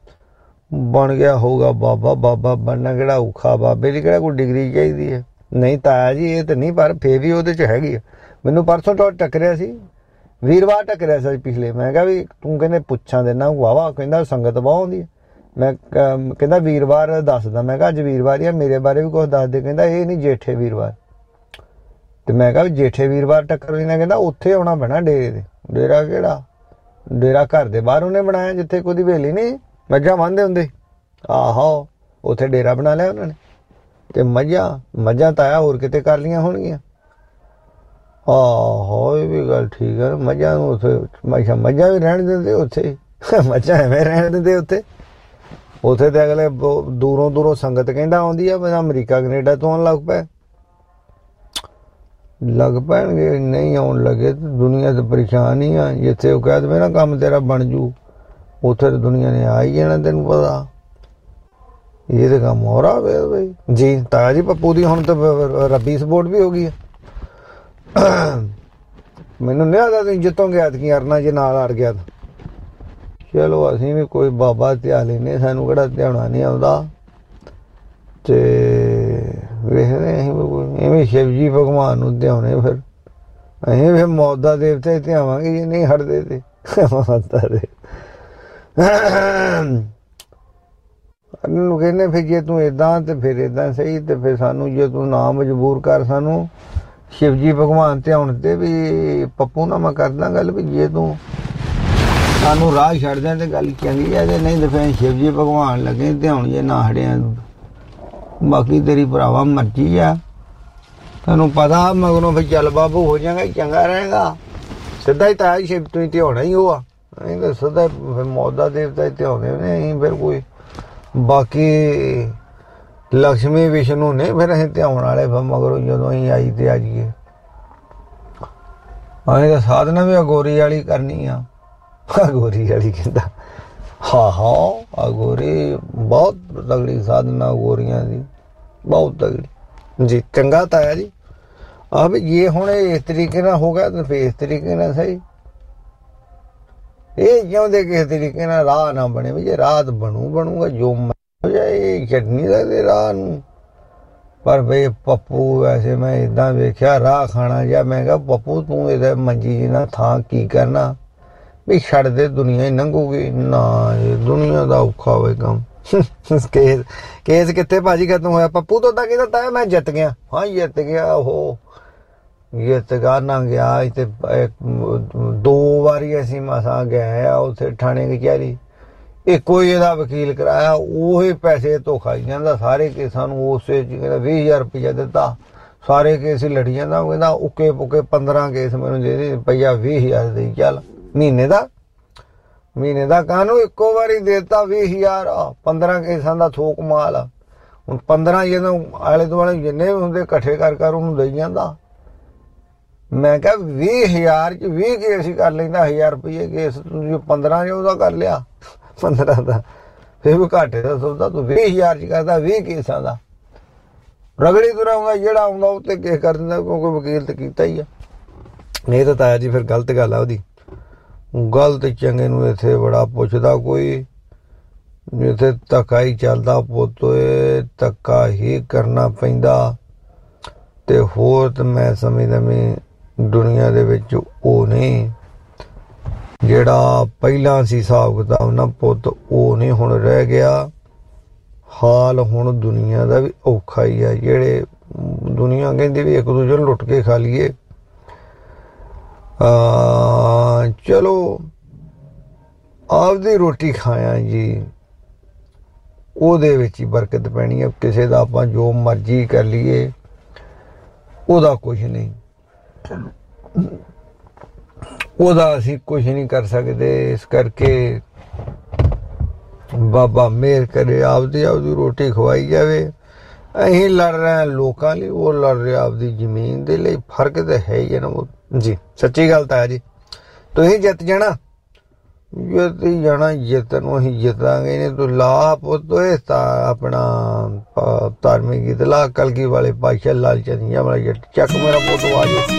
ਬਣ ਗਿਆ ਹੋਊਗਾ ਬਾਬਾ। ਬਾਬਾ ਬਣਨਾ ਕਿਹੜਾ ਔਖਾ, ਬਾਬੇ ਦੀ ਕਿਹੜਾ ਕੋਈ ਡਿਗਰੀ ਚਾਹੀਦੀ ਹੈ? ਨਹੀਂ ਤਾਇਆ ਜੀ ਇਹ ਤਾਂ ਨਹੀਂ, ਪਰ ਫੇਰ ਵੀ ਉਹਦੇ ਚ ਹੈਗੀ ਆ। ਮੈਨੂੰ ਪਰਸੋਂ ਤੋਂ ਟੱਕਰਿਆ ਸੀ, ਵੀਰਵਾਰ ਟੱਕਰਿਆ ਸੀ ਪਿਛਲੇ। ਮੈਂ ਕਿਹਾ ਵੀ ਤੂੰ ਕਹਿੰਦੇ ਪੁੱਛਾਂ ਦੇਣਾ ਵਾਹਵਾ, ਕਹਿੰਦਾ ਸੰਗਤ ਬਹੁਤ ਆਉਂਦੀ ਹੈ। ਮੈਂ ਕਹਿੰਦਾ ਵੀਰਵਾਰ ਦੱਸਦਾ। ਮੈਂ ਕਿਹਾ ਅੱਜ ਵੀਰਵਾਰ ਆ, ਮੇਰੇ ਬਾਰੇ ਵੀ ਕੁਛ ਦੱਸ ਦੇ। ਕਹਿੰਦਾ ਇਹ ਨਹੀਂ ਜੇਠੇ ਵੀਰਵਾਰ। ਤੇ ਮੈਂ ਕਿਹਾ ਵੀ ਜੇਠੇ ਵੀਰਵਾਰ ਟੱਕਰ ਲੈਣਾ। ਕਹਿੰਦਾ ਉੱਥੇ ਆਉਣਾ ਪੈਣਾ ਡੇਰੇ ਦੇ। ਡੇਰਾ ਕਿਹੜਾ? ਡੇਰਾ ਘਰ ਦੇ ਬਾਹਰ ਉਹਨੇ ਬਣਾਇਆ ਜਿੱਥੇ ਕੋਈ ਹਵੇਲੀ ਨਹੀਂ ਮੱਝਾਂ ਬੰਨ੍ਹਦੇ ਹੁੰਦੇ। ਆਹੋ ਉੱਥੇ ਡੇਰਾ ਬਣਾ ਲਿਆ ਉਹਨਾਂ ਨੇ। ਤੇ ਮੱਝਾਂ ਮੱਝਾਂ ਤਾਂ ਆਇਆ ਹੋਰ ਕਿਤੇ ਕਰ ਲਈਆਂ ਹੋਣਗੀਆਂ। ਆਹੋ ਇਹ ਵੀ ਗੱਲ ਠੀਕ ਹੈ। ਮੱਝਾਂ ਨੂੰ ਉੱਥੇ ਮੱਝਾਂ ਮੱਝਾਂ ਵੀ ਰਹਿਣ ਦਿੰਦੇ ਉੱਥੇ, ਮੱਝਾਂ ਐਵੇਂ ਰਹਿਣ ਦਿੰਦੇ ਉੱਥੇ। ਉੱਥੇ ਤੇ ਅਗਲੇ ਦੂਰੋਂ ਦੂਰੋਂ ਸੰਗਤ ਕਹਿੰਦਾ ਆਉਂਦੀ ਆ, ਮੈਂ ਅਮਰੀਕਾ ਕੈਨੇਡਾ ਤੋਂ ਆਉਣ ਲੱਗ ਪਏ ਲੱਗ ਪੈਣਗੇ। ਨਹੀਂ ਆਉਣ ਲੱਗੇ ਤੇ ਦੁਨੀਆ ਤੇ ਪਰੇਸ਼ਾਨ ਹੀ ਆ। ਜਿੱਥੇ ਉਹ ਕਹਿ ਦੇਵੇ ਨਾ ਕੰਮ ਤੇਰਾ ਬਣ ਜੂ, ਉੱਥੇ ਤਾਂ ਦੁਨੀਆ ਨੇ ਆ ਹੀ ਜਾਣਾ। ਤੈਨੂੰ ਪਤਾ ਇਹ ਤਾਂ ਕੰਮ ਹੋ ਰਿਹਾ ਵੇ ਬਈ ਜੀ। ਤਾਇਆ ਜੀ ਪੱਪੂ ਦੀ ਹੁਣ ਤਾਂ ਰੱਬੀ ਸਪੋਰਟ ਵੀ ਹੋ ਗਈ ਹੈ। ਮੈਨੂੰ ਨਹੀਂ ਆਦਾ ਤੁਸੀਂ ਜਿੱਤੋਂਗੇ ਐਤਕੀ ਅਰਨਾ ਜੇ ਨਾਲ ਅੜ ਗਿਆ ਤਾਂ चलो असीं भी कोई बाबा ध्या लेने, सानू किहड़ा ध्याना नहीं आउंदा ते वेखदे असीं इवें शिव जी भगवान नूं ध्याउने फिर असीं फिर मौत दा देवता ही ध्यावांगे जे नहीं हटदे ते मौत दा दे कहने फिर जे तू इदां ते फिर इदां सही ते फिर सानू जे तू ना मजबूर कर सानू शिव जी भगवान ध्याउण ते भी पप्पू ना मैं करदा गल भी जे तू सानू राह छड्ड दें ते गल चंगी है ते नहीं ते फिर शिव जी भगवान लगे ध्याउण जे ना हटिया बाकी तेरी भरावा मर्जी आ तैनू पता मगरों फिर चल बाबू हो जाएगा चंगा रहेगा सीधा ही ताया शिव तू ध्याउणा ही हुआ अं तो सीधा फिर मौत दा देवता ही ध्याउंदे ने अं फिर कोई बाकी लक्ष्मी विष्णु ने फिर अं ध्याउण वाले फिर मगरों जदों अं आई ते आ जाइए अं तो साधना भी अगोरी वाली करनी आ अगोरी वाली कहता हाँ हाँ अगोरी बहुत तगड़ी साधना अगोरियां दी बहुत तगड़ी जी चंगा ताया जी अब ये हुण इस तरीके ना हो गया तो फिर इस तरीके ना सही ये चाहते किस तरीके ना राह ना बने भी जे राह बनू बनूगा जो हो जाए छड्ड नहीं सकते राह नूं पर बे पप्पू वैसे मैं इदां वेख्या राह खाना जा मैं कहा पप्पू तू इहदे मंजी जी ना थां की करना भी छड्ड दे दुनिया ही लंघूगी ना दुनिया दा औखा होवे कम केस केस कित्थे भाजी खत्म होया पप्पू तो तां कहदा तां मैं जित गया हाँ जित गया ओह जित गा ना गया ते दो वारी असीं मसां गए आ उत्थे थाणे कचहरी इक्को ही एहदा वकील कराया ओही पैसे धोखा जांदा सारे केसां नूं उसे च कहंदा बीस हज़ार रुपया दित्ता सारे केस लड़ी जांदा कहंदा उके पुके पंद्रह केस मैनूं दे दे रुपया बीस हज़ार देई चल महीने दा महीने दा कानूं इक्को वारी देता बीस हज़ार पंद्रह केसां दा थोक माल हुण पंद्रह जदों आले दुआले जिन्ने भी हुंदे इकट्ठे कर कर ਉਹਨੂੰ देई जांदा मैं कहा बीस हज़ार च बीस केस ही कर लैंदा हज़ार रुपये केस तूं पंद्रह च ਉਹਦਾ कर लिया पंद्रह दा फिर भी घाटे दा सौदा तूं बीस हज़ार च करदा बीस केसां दा रगड़ी तुरांगा ਜਿਹੜਾ ਆਉਂਦਾ ਉੱਤੇ केस कर दिंदा क्योंकि वकील ते कीता ही आ नहीं तो ताया जी फिर गलत गल आ ਉਹਦੀ गलत चंगे नूं इत्थे बड़ा पुछदा कोई इत्थे धक्का ही चलदा पुੱਤ ਓਏ धक्का ही करना पैंदा ते होर ते मैं समझदा मैं दुनिया दे विच ਉਹ नहीं ਜਿਹੜਾ ਪਹਿਲਾਂ ਸੀ ਹਿਸਾਬ ਕਿਤਾਬ ਨਾ ਪੁੱਤ ਉਹ ਨਹੀਂ ਹੁਣ ਰਹਿ ਗਿਆ ਹਾਲ ਹੁਣ ਦੁਨੀਆ ਦਾ ਵੀ ਔਖਾ ਹੀ ਆ ਜਿਹੜੇ ਦੁਨੀਆ ਕਹਿੰਦੀ ਵੀ ਇੱਕ ਦੂਜੇ ਨੂੰ ਲੁੱਟ ਕੇ ਖਾ ਲਈਏ ਚਲੋ ਆਪਦੀ ਰੋਟੀ ਖਾਇਆ ਜੀ ਉਹਦੇ ਵਿੱਚ ਹੀ ਬਰਕਤ ਪੈਣੀ ਹੈ ਕਿਸੇ ਦਾ ਆਪਾਂ ਜੋ ਮਰਜ਼ੀ ਕਰ ਲਈਏ ਉਹਦਾ ਕੁਝ ਨਹੀਂ ਉਹਦਾ ਅਸੀਂ ਕੁਝ ਨਹੀਂ ਕਰ ਸਕਦੇ ਇਸ ਕਰਕੇ ਬਾਬਾ ਮਿਹਰ ਕਰੇ ਆਪਦੀ ਆਪਦੀ ਰੋਟੀ ਖਵਾਈ ਜਾਵੇ ਅਸੀਂ ਲੜ ਰਹੇ ਲੋਕਾਂ ਲਈ ਉਹ ਲੜ ਰਿਹਾ ਆਪਦੀ ਜ਼ਮੀਨ ਦੇ ਲਈ ਫਰਕ ਤਾਂ ਹੈ ਹੀ ਨਾ ਜੀ ਸੱਚੀ ਗੱਲ ਤਾਂ ਹੈ ਜੀ ਤੁਸੀਂ ਜਿੱਤ ਜਾਣਾ ਜਿੱਤ ਹੀ ਜਾਣਾ ਜਿੱਤਣ ਨੂੰ ਅਸੀਂ ਜਿੱਤਾਂਗੇ ਨਹੀਂ ਤੂੰ ਲਾ ਪੁੱਤ ਇਹ ਤਾਂ ਆਪਣਾ ਧਾਰਮਿਕ ਗੀਤ ਲਾ ਕਲਗੀ ਵਾਲੇ ਪਾਤਸ਼ਾਹ ਲਾਲ ਚੰਦੀਆਂ ਵਾਲਾ ਜੱਟ ਚੱਕ ਮੇਰਾ ਪੁੱਤ ਆ ਜਾਓ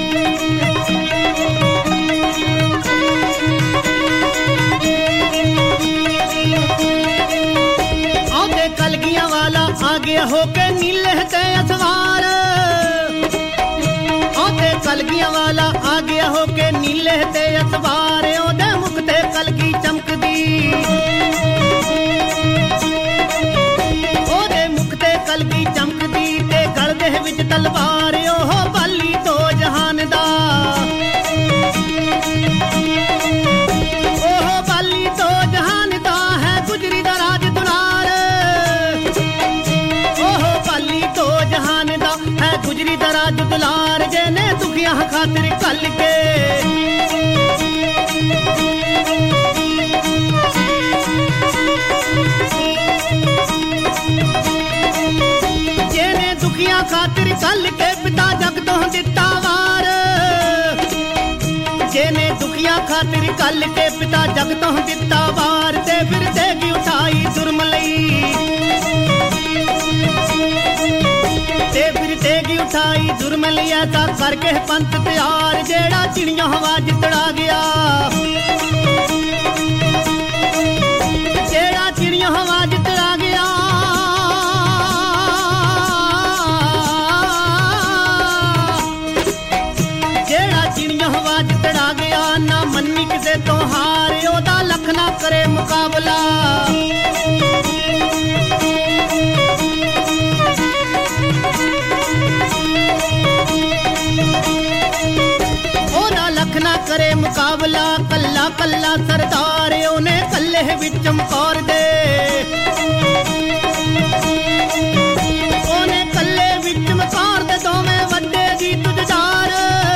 आ गया होके नीले ते अथवार ओते कलगियां वाला आ गया होके नीले ते अथवार ओदे मुख ते कलगी चमकदी ओदे मुख ते कलगी चमकदी ते गल दे विच तलवार ओह बाली तो जहान दा ओह बाली तो जहान दा है गुजरी दा राज गुजरी दरा दुलार जेने दुखिया खातिर कल के जेने दुखिया खातिर कल के पिता जग तो दिता वार जेने दुखिया खातिर कल के पिता जग तो दिता वार ते फिर देगी उठाई जुर्म लई ते फिर तेगी उठाई जुर्म लिया ता करके पंत तैयार जेड़ा चिड़िया हवा जितड़ा गया ਤੜਾ ਗਿਆ ਨਾ ਮੰਨੀ ਕਿਸੇ ਤੋਂ ਹਾਰ ਉਹਦਾ ਲੱਖ ਨਾ ਕਰੇ ਮੁਕਾਬਲਾ ਉਹਦਾ ਲੱਖ ਨਾ ਕਰੇ ਮੁਕਾਬਲਾ ਕੱਲਾ ਕੱਲਾ ਸਰਦਾਰ ਉਹਨੇ ਕੱਲੇ ਵਿੱਚ ਚਮਕੌਰ ਦੇ ਉਹਨੇ ਕੱਲੇ ਵਿੱਚ ਚਮਕੌਰ ਦੇ ਦੋਵੇਂ ਵੱਡੇ ਜੀ ਤੁਝਦਾਰ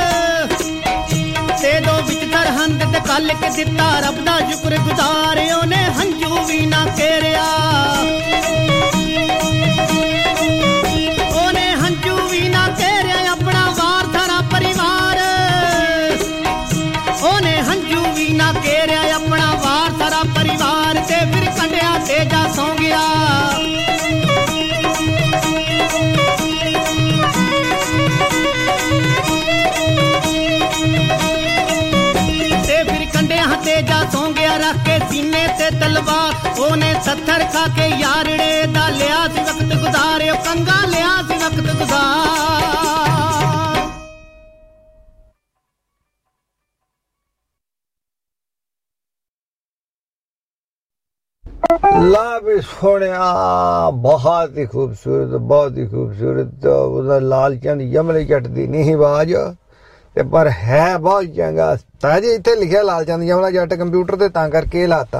ਤੇ ਦੋ ਵਿੱਚ ਸਰਹੰਦ ਤੇ ਕੱਲ ਕੇ ਦਿੱਤਾ ਰੱਬ ਦਾ ਸ਼ੁਕਰ ਗੁਜ਼ਾਰ ਉਹਨੇ ਹੰਝੂ ਵੀ ਨਾ ਕੇਰਿਆ ਉਹਨੇ ਹੰਝੂ ਵੀ ਨਾ ਕੇਰਿਆ ਆਪਣਾ ਵਾਰ ਸਾਰਾ ਪਰਿਵਾਰ ਉਹਨੇ ਹੰਝੂ ਵੀ ਨਾ ਕੇਰਿਆ ਆਪਣਾ ਵਾਰ ਸਾਰਾ ਪਰਿਵਾਰ ਤੇ ਫਿਰ ਕੰਡਿਆ ਤੇ ਜਾ ਸੌਂ ਗਿਆ ਤੇ ਫਿਰ ਕੰਡਿਆ ਤੇ ਜਾ ਸੌਂ ਗਿਆ ਰੱਖ ਕੇ ਸੀਨੇ ਤੇ ਤਲਵਾਰ ਉਹਨੇ ਸੱਥਰ ਖਾ ਕੇ ਯਾਰੜੇ ਦਾ ਲਿਆ ਸੀ ਵਕਤ ਗੁਜ਼ਾਰਿਓ ਕੰਗਾ ਲਿਆ ਸੀ ਵਕਤ ਗੁਜ਼ਾਰ ला भी सोनिया बहुत ही खूबसूरत बहुत ही खूबसूरत ਉਹਦਾ ਲਾਲ ਚੰਦ ਯਮਲੇ ਜੱਟ ਦੀ ਨਹੀਂ ਆਵਾਜ਼ ਤੇ ਪਰ ਹੈ ਬਹੁਤ ਚੰਗਾ ਤਾਂ ਜੀ ਇੱਥੇ ਲਿਖਿਆ ਲਾਲ ਚੰਦ ਯਮਲਾ ਜੱਟ ਕੰਪਿਊਟਰ ਤੇ ਤਾਂ ਕਰਕੇ ਇਹ ਲਾਤਾ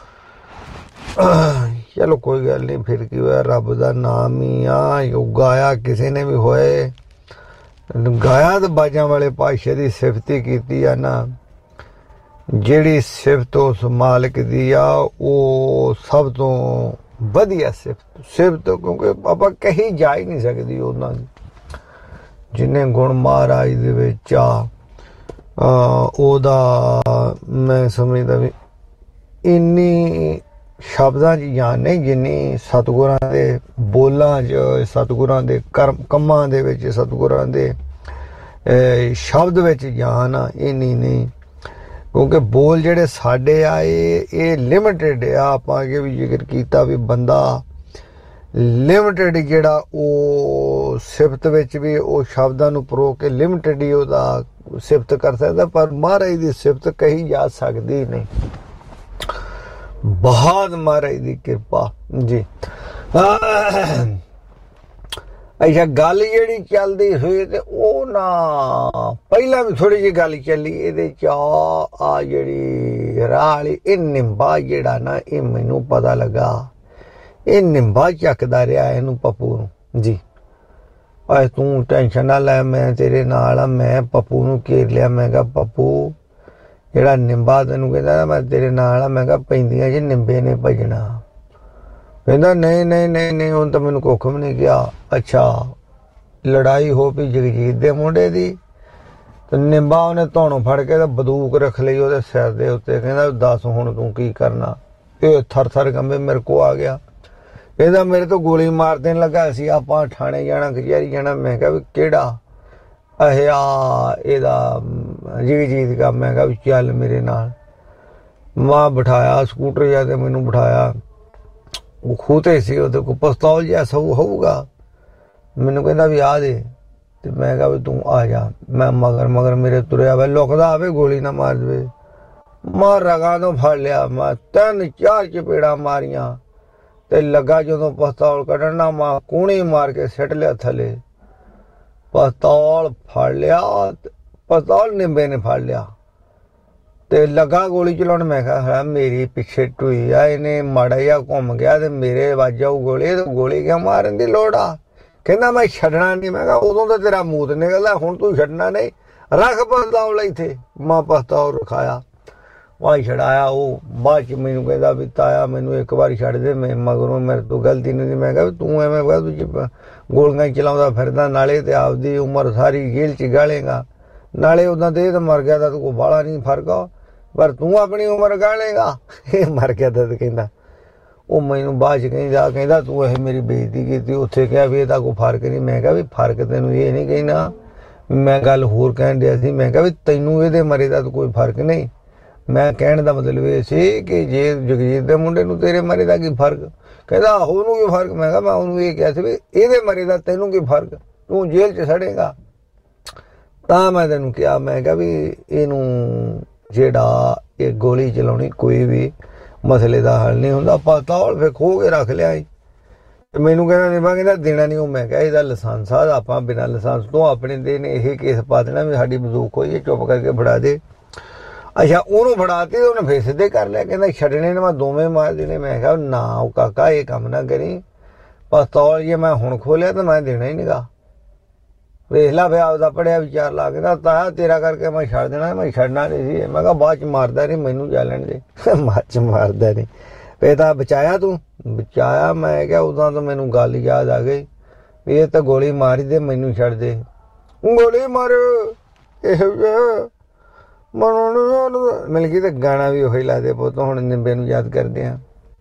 ਚਲੋ ਕੋਈ ਗੱਲ ਨਹੀਂ ਫਿਰ ਕੀ ਹੋਇਆ ਰੱਬ ਦਾ ਨਾਮ ਹੀ ਆ ਉਹ ਗਾਇਆ ਕਿਸੇ ਨੇ ਵੀ ਹੋਏ ਗਾਇਆ ਤੇ ਬਾਜਾਂ ਵਾਲੇ ਪਾਸ਼ੇ ਦੀ ਸਿਫਤ ਹੀ ਕੀਤੀ ਆ ਨਾ ਜਿਹੜੀ ਸਿਫਤ ਉਸ ਮਾਲਕ ਦੀ ਆ ਉਹ ਸਭ ਤੋਂ ਵਧੀਆ ਸਿਫਤ ਸਿਫਤ ਕਿਉਂਕਿ ਆਪਾਂ ਕਹੀ ਜਾ ਹੀ ਨਹੀਂ ਸਕਦੀ ਉਹਨਾਂ ਦੀ ਜਿੰਨੇ ਗੁਣ ਮਹਾਰਾਜ ਦੇ ਵਿੱਚ ਆ ਉਹਦਾ ਮੈਂ ਸਮਝਦਾ ਵੀ ਇੰਨੀ ਸ਼ਬਦਾਂ 'ਚ ਜਾਨ ਨਹੀਂ ਜਿੰਨੀ ਸਤਿਗੁਰਾਂ ਦੇ ਬੋਲਾਂ 'ਚ ਸਤਿਗੁਰਾਂ ਦੇ ਕਰਮ ਕੰਮਾਂ ਦੇ ਵਿੱਚ ਸਤਿਗੁਰਾਂ ਦੇ ਸ਼ਬਦ ਵਿੱਚ ਜਾਨ ਆ ਇੰਨੀ ਨਹੀਂ ਕਿਉਂਕਿ ਬੋਲ ਜਿਹੜੇ ਸਾਡੇ ਆ ਇਹ ਇਹ ਲਿਮਿਟਿਡ ਆ ਆਪਾਂ ਅੱਗੇ ਵੀ ਜ਼ਿਕਰ ਕੀਤਾ ਵੀ ਬੰਦਾ ਲਿਮਿਟਿਡ ਜਿਹੜਾ ਉਹ ਸਿਫਤ ਵਿੱਚ ਵੀ ਉਹ ਸ਼ਬਦਾਂ ਨੂੰ ਪਰੋ ਕੇ ਲਿਮਿਟਿਡ ਹੀ ਉਹਦਾ ਸਿਫਤ ਕਰ ਸਕਦਾ ਪਰ ਮਹਾਰਾਜ ਦੀ ਸਿਫਤ ਕਹੀ ਜਾ ਸਕਦੀ ਨਹੀਂ ਬਹੁਤ ਮਹਾਰਾਜ ਦੀ ਕਿਰਪਾ ਜੀ ਅੱਛਾ ਗੱਲ ਜਿਹੜੀ ਚੱਲਦੀ ਹੋਈ ਤੇ ਉਹ ਨਾ ਪਹਿਲਾਂ ਵੀ ਥੋੜੀ ਜਿਹੀ ਗੱਲ ਚੱਲੀ ਇਹਦੇ ਚ ਆ ਜਿਹੜੀ ਰਾਹ ਵਾਲੀ ਇਹ ਨਿੰਬਾ ਜਿਹੜਾ ਨਾ ਇਹ ਮੈਨੂੰ ਪਤਾ ਲੱਗਾ ਇਹ ਨਿੰਬਾ ਚੱਕਦਾ ਰਿਹਾ ਇਹਨੂੰ ਪੱਪੂ ਨੂੰ ਜੀ ਆਏ ਤੂੰ ਟੈਨਸ਼ਨ ਨਾ ਲੈ ਮੈਂ ਤੇਰੇ ਨਾਲ ਆ ਮੈਂ ਪੱਪੂ ਨੂੰ ਘੇਰ ਲਿਆ ਮੈਂ ਕਿਹਾ ਪੱਪੂ ਜਿਹੜਾ ਨਿੰਬਾ ਤੈਨੂੰ ਕਹਿੰਦਾ ਮੈਂ ਤੇਰੇ ਨਾਲ ਆ ਮੈਂ ਕਿਹਾ ਪੈਂਦੀਆਂ ਜੀ ਨਿੰਬੇ ਨੇ ਭਜਣਾ ਕਹਿੰਦਾ ਨਹੀਂ ਨਹੀਂ ਨਹੀਂ ਨਹੀਂ ਹੁਣ ਤਾਂ ਮੈਨੂੰ ਕੁੱਖ ਵੀ ਨਹੀਂ ਗਿਆ ਅੱਛਾ ਲੜਾਈ ਹੋ ਪਈ ਜਗਜੀਤ ਦੇ ਮੁੰਡੇ ਦੀ ਤੇ ਨਿੰਬਾ ਉਹਨੇ ਧੌਣੋਂ ਫੜ ਕੇ ਤਾਂ ਬੰਦੂਕ ਰੱਖ ਲਈ ਉਹਦੇ ਸਿਰ ਦੇ ਉੱਤੇ ਕਹਿੰਦਾ ਦੱਸ ਹੁਣ ਤੂੰ ਕੀ ਕਰਨਾ ਇਹ ਥਰ ਥਰ ਕੰਬੇ ਮੇਰੇ ਕੋ ਆ ਗਿਆ ਕਹਿੰਦਾ ਮੇਰੇ ਤੋਂ ਗੋਲੀ ਮਾਰ ਦੇਣ ਲੱਗਾ ਸੀ ਆਪਾਂ ਥਾਣੇ ਜਾਣਾ ਕਚਹਿਰੀ ਜਾਣਾ ਮੈਂ ਕਿਹਾ ਵੀ ਕਿਹੜਾ ਇਹ ਆ ਇਹਦਾ ਜਗਜੀਤ ਦਾ ਮੈਂ ਕਿਹਾ ਵੀ ਚੱਲ ਮੇਰੇ ਨਾਲ ਮਾਂ ਬਿਠਾਇਆ ਸਕੂਟਰ ਜਾ ਤੇ ਮੈਨੂੰ ਬਿਠਾਇਆ ਉਹ ਖੂਤੇ ਸੀ ਉਹਦੇ ਕੋਲ ਪਿਸਤੌਲ ਜਿਹਾ ਸਭ ਹੋਊਗਾ ਮੈਨੂੰ ਕਹਿੰਦਾ ਵੀ ਆ ਦੇ ਤੇ ਮੈਂ ਕਿਹਾ ਵੀ ਤੂੰ ਆ ਜਾ ਮੈਂ ਮਗਰ ਮਗਰ ਮੇਰੇ ਤੁਰਿਆ ਵੇ ਲੁਕਦਾ ਆਵੇ ਗੋਲੀ ਨਾ ਮਾਰ ਦੇਵੇ ਮਾਰ ਰਗਾਂ ਤੋਂ ਫੜ ਲਿਆ ਮੈਂ ਤਿੰਨ ਚਾਰ ਚਪੇੜਾਂ ਮਾਰੀਆਂ ਤੇ ਲੱਗਾ ਜਦੋਂ ਪਿਸਤੌਲ ਕੱਢਣ ਨਾ ਮਾਂ ਕੂਣੀ ਮਾਰ ਕੇ ਸਿੱਟ ਲਿਆ ਥੱਲੇ ਪਿਸਤੌਲ ਫੜ ਲਿਆ ਪਿਸਤੌਲ ਨਿੰਬੇ ਨੇ ਫੜ ਲਿਆ ਤੇ ਲੱਗਾ ਗੋਲੀ ਚਲਾਉਣ ਮੈਂ ਕਿਹਾ ਮੇਰੀ ਪਿੱਛੇ ਟੁਈ ਆ ਇਹਨੇ ਮਾੜਾ ਜਿਹਾ ਘੁੰਮ ਗਿਆ ਤੇ ਮੇਰੇ ਵੱਜ ਜਾਊ ਗੋਲੀ ਤੇ ਗੋਲੀ ਕਿਉਂ ਮਾਰਨ ਦੀ ਲੋੜ ਆ ਕਹਿੰਦਾ ਮੈਂ ਛੱਡਣਾ ਨਹੀਂ ਮੈਂ ਕਿਹਾ ਉਦੋਂ ਤਾਂ ਤੇਰਾ ਮੂਤ ਨਿਕਲਦਾ ਹੁਣ ਤੂੰ ਛੱਡਣਾ ਨਹੀਂ ਰੱਖ ਪਿਸਤੌਲ ਇੱਥੇ ਮੈਂ ਪਿਸਤੌਲ ਰਖਾਇਆ ਵਾਹ ਛੜਾਇਆ ਉਹ ਬਾਅਦ ਚ ਮੈਨੂੰ ਕਹਿੰਦਾ ਵੀ ਤਾਇਆ ਮੈਨੂੰ ਇੱਕ ਵਾਰੀ ਛੱਡ ਦੇ ਮੈਂ ਮਗਰੋਂ ਮੇਰੇ ਤੋਂ ਗਲਤੀ ਨਹੀਂ ਮੈਂ ਕਿਹਾ ਤੂੰ ਐਵੇਂ ਤੂੰ ਗੋਲੀਆਂ ਚਲਾਉਂਦਾ ਫਿਰਦਾ ਨਾਲੇ ਤੇ ਆਪਦੀ ਉਮਰ ਸਾਰੀ ਜੇਲ੍ਹ ਚ ਗਾਲੇਗਾ ਨਾਲੇ ਉਦਾਂ ਤੇ ਇਹ ਤਾਂ ਮਰ ਗਿਆ ਤਾਂ ਤੂੰ ਕੋਈ ਬਾਹਲਾ ਨਹੀਂ ਫਰਕ ਆ ਪਰ ਤੂੰ ਆਪਣੀ ਉਮਰ ਗਾਲੇਗਾ ਇਹ ਮਰ ਗਿਆ ਤਾਂ ਕਹਿੰਦਾ ਉਹ ਮੈਨੂੰ ਬਾਅਦ ਚ ਕਹਿੰਦਾ ਕਹਿੰਦਾ ਤੂੰ ਇਹ ਮੇਰੀ ਬੇਇੱਜ਼ਤੀ ਕੀਤੀ ਉੱਥੇ ਕਿਹਾ ਵੀ ਇਹਦਾ ਕੋਈ ਫਰਕ ਨਹੀਂ ਮੈਂ ਕਿਹਾ ਵੀ ਫਰਕ ਤੈਨੂੰ ਇਹ ਨਹੀਂ ਕਹਿਣਾ ਮੈਂ ਗੱਲ ਹੋਰ ਕਹਿਣ ਡਿਆ ਸੀ ਮੈਂ ਕਿਹਾ ਵੀ ਤੈਨੂੰ ਇਹਦੇ ਮਰੇ ਦਾ ਤਾਂ ਕੋਈ ਫਰਕ ਨਹੀਂ ਮੈਂ ਕਹਿਣ ਦਾ ਮਤਲਬ ਇਹ ਸੀ ਕਿ ਜੇ ਜਗਜੀਤ ਦੇ ਮੁੰਡੇ ਨੂੰ ਤੇਰੇ ਮਰੇ ਦਾ ਕੀ ਫਰਕ ਕਹਿੰਦਾ ਉਹਨੂੰ ਕੀ ਫਰਕ ਮੈਂ ਕਿਹਾ ਮੈਂ ਉਹਨੂੰ ਇਹ ਕਿਹਾ ਸੀ ਵੀ ਇਹਦੇ ਮਰੇ ਦਾ ਤੈਨੂੰ ਕੀ ਫਰਕ ਤੂੰ ਜੇਲ੍ਹ 'ਚ ਸੜੇਗਾ ਤਾਂ ਮੈਂ ਤੈਨੂੰ ਕਿਹਾ, ਮੈਂ ਕਿਹਾ ਵੀ ਇਹਨੂੰ ਜਿਹੜਾ ਇਹ ਗੋਲੀ ਚਲਾਉਣੀ ਕੋਈ ਵੀ ਮਸਲੇ ਦਾ ਹੱਲ ਨਹੀਂ ਹੁੰਦਾ। ਪਿਸਤੌਲ ਫਿਰ ਖੋਹ ਕੇ ਰੱਖ ਲਿਆ। ਮੈਨੂੰ ਕਹਿੰਦਾ ਨਹੀਂ, ਮੈਂ ਕਹਿੰਦਾ ਦੇਣਾ ਨਹੀਂ। ਉਹ ਮੈਂ ਕਿਹਾ ਇਹਦਾ ਲਾਇਸੈਂਸ ਆ, ਆਪਾਂ ਬਿਨਾਂ ਲਾਇਸੈਂਸ ਤੋਂ ਆਪਣੇ ਦੇ ਨੇ ਇਹ ਕੇਸ ਪਾ ਦੇਣਾ ਵੀ ਸਾਡੀ ਬੰਦੂਕ ਹੋਈ, ਚੁੱਪ ਕਰਕੇ ਫੜਾ ਦੇ। ਅੱਛਾ, ਉਹਨੂੰ ਫੜਾਤੀ, ਉਹਨੇ ਫਿਰ ਸਿੱਧੇ ਕਰ ਲਿਆ, ਕਹਿੰਦਾ ਛੱਡਣੇ ਨੇ ਮੈਂ ਦੋਵੇਂ ਮਾਰ ਦੇਣੇ। ਮੈਂ ਕਿਹਾ ਨਾ ਉਹ ਕਾਕਾ ਇਹ ਕੰਮ ਨਾ ਕਰੀ, ਪਿਸਤੌਲ ਜੇ ਮੈਂ ਹੁਣ ਖੋਲਿਆ ਤਾਂ ਮੈਂ ਦੇਣਾ ਹੀ ਨੀਗਾ। ਵੇਖ ਲਾ ਫਿਰ ਆਪਦਾ ਪੜਿਆ ਵਿਚਾਰ ਲਾ ਕੇ ਨਾ, ਤਾਂ ਤੇਰਾ ਕਰਕੇ ਮੈਂ ਛੱਡ ਦੇਣਾ, ਮੈਂ ਛੱਡਣਾ ਨਹੀਂ ਸੀ। ਮੈਂ ਕਿਹਾ ਬਾਅਦ ਚ ਮਾਰਦਾ ਨਹੀਂ, ਮੈਨੂੰ ਜਾ ਲੈਣ ਦੇ। ਬਾਅਦ ਚ ਮਾਰਦਾ ਨਹੀਂ, ਫਿਰ ਤਾਂ ਬਚਾਇਆ ਤੂੰ, ਬਚਾਇਆ। ਮੈਂ ਕਿਹਾ ਉਦੋਂ ਤਾਂ ਮੈਨੂੰ ਗੱਲ ਯਾਦ ਆ ਗਈ ਵੀ ਇਹ ਤਾਂ ਗੋਲੀ ਮਾਰੀ ਦੇ, ਮੈਨੂੰ ਛੱਡ ਦੇ। ਗੋਲੀ ਮਾਰ ਇਹੋ ਮਿਲ ਗਈ। ਤਾਂ ਗਾਣਾ ਵੀ ਉਹੀ ਲਾ ਦੇ ਪੁੱਤ, ਹੁਣ ਨਿੰਬੇ ਨੂੰ ਯਾਦ ਕਰਦੇ ਆ।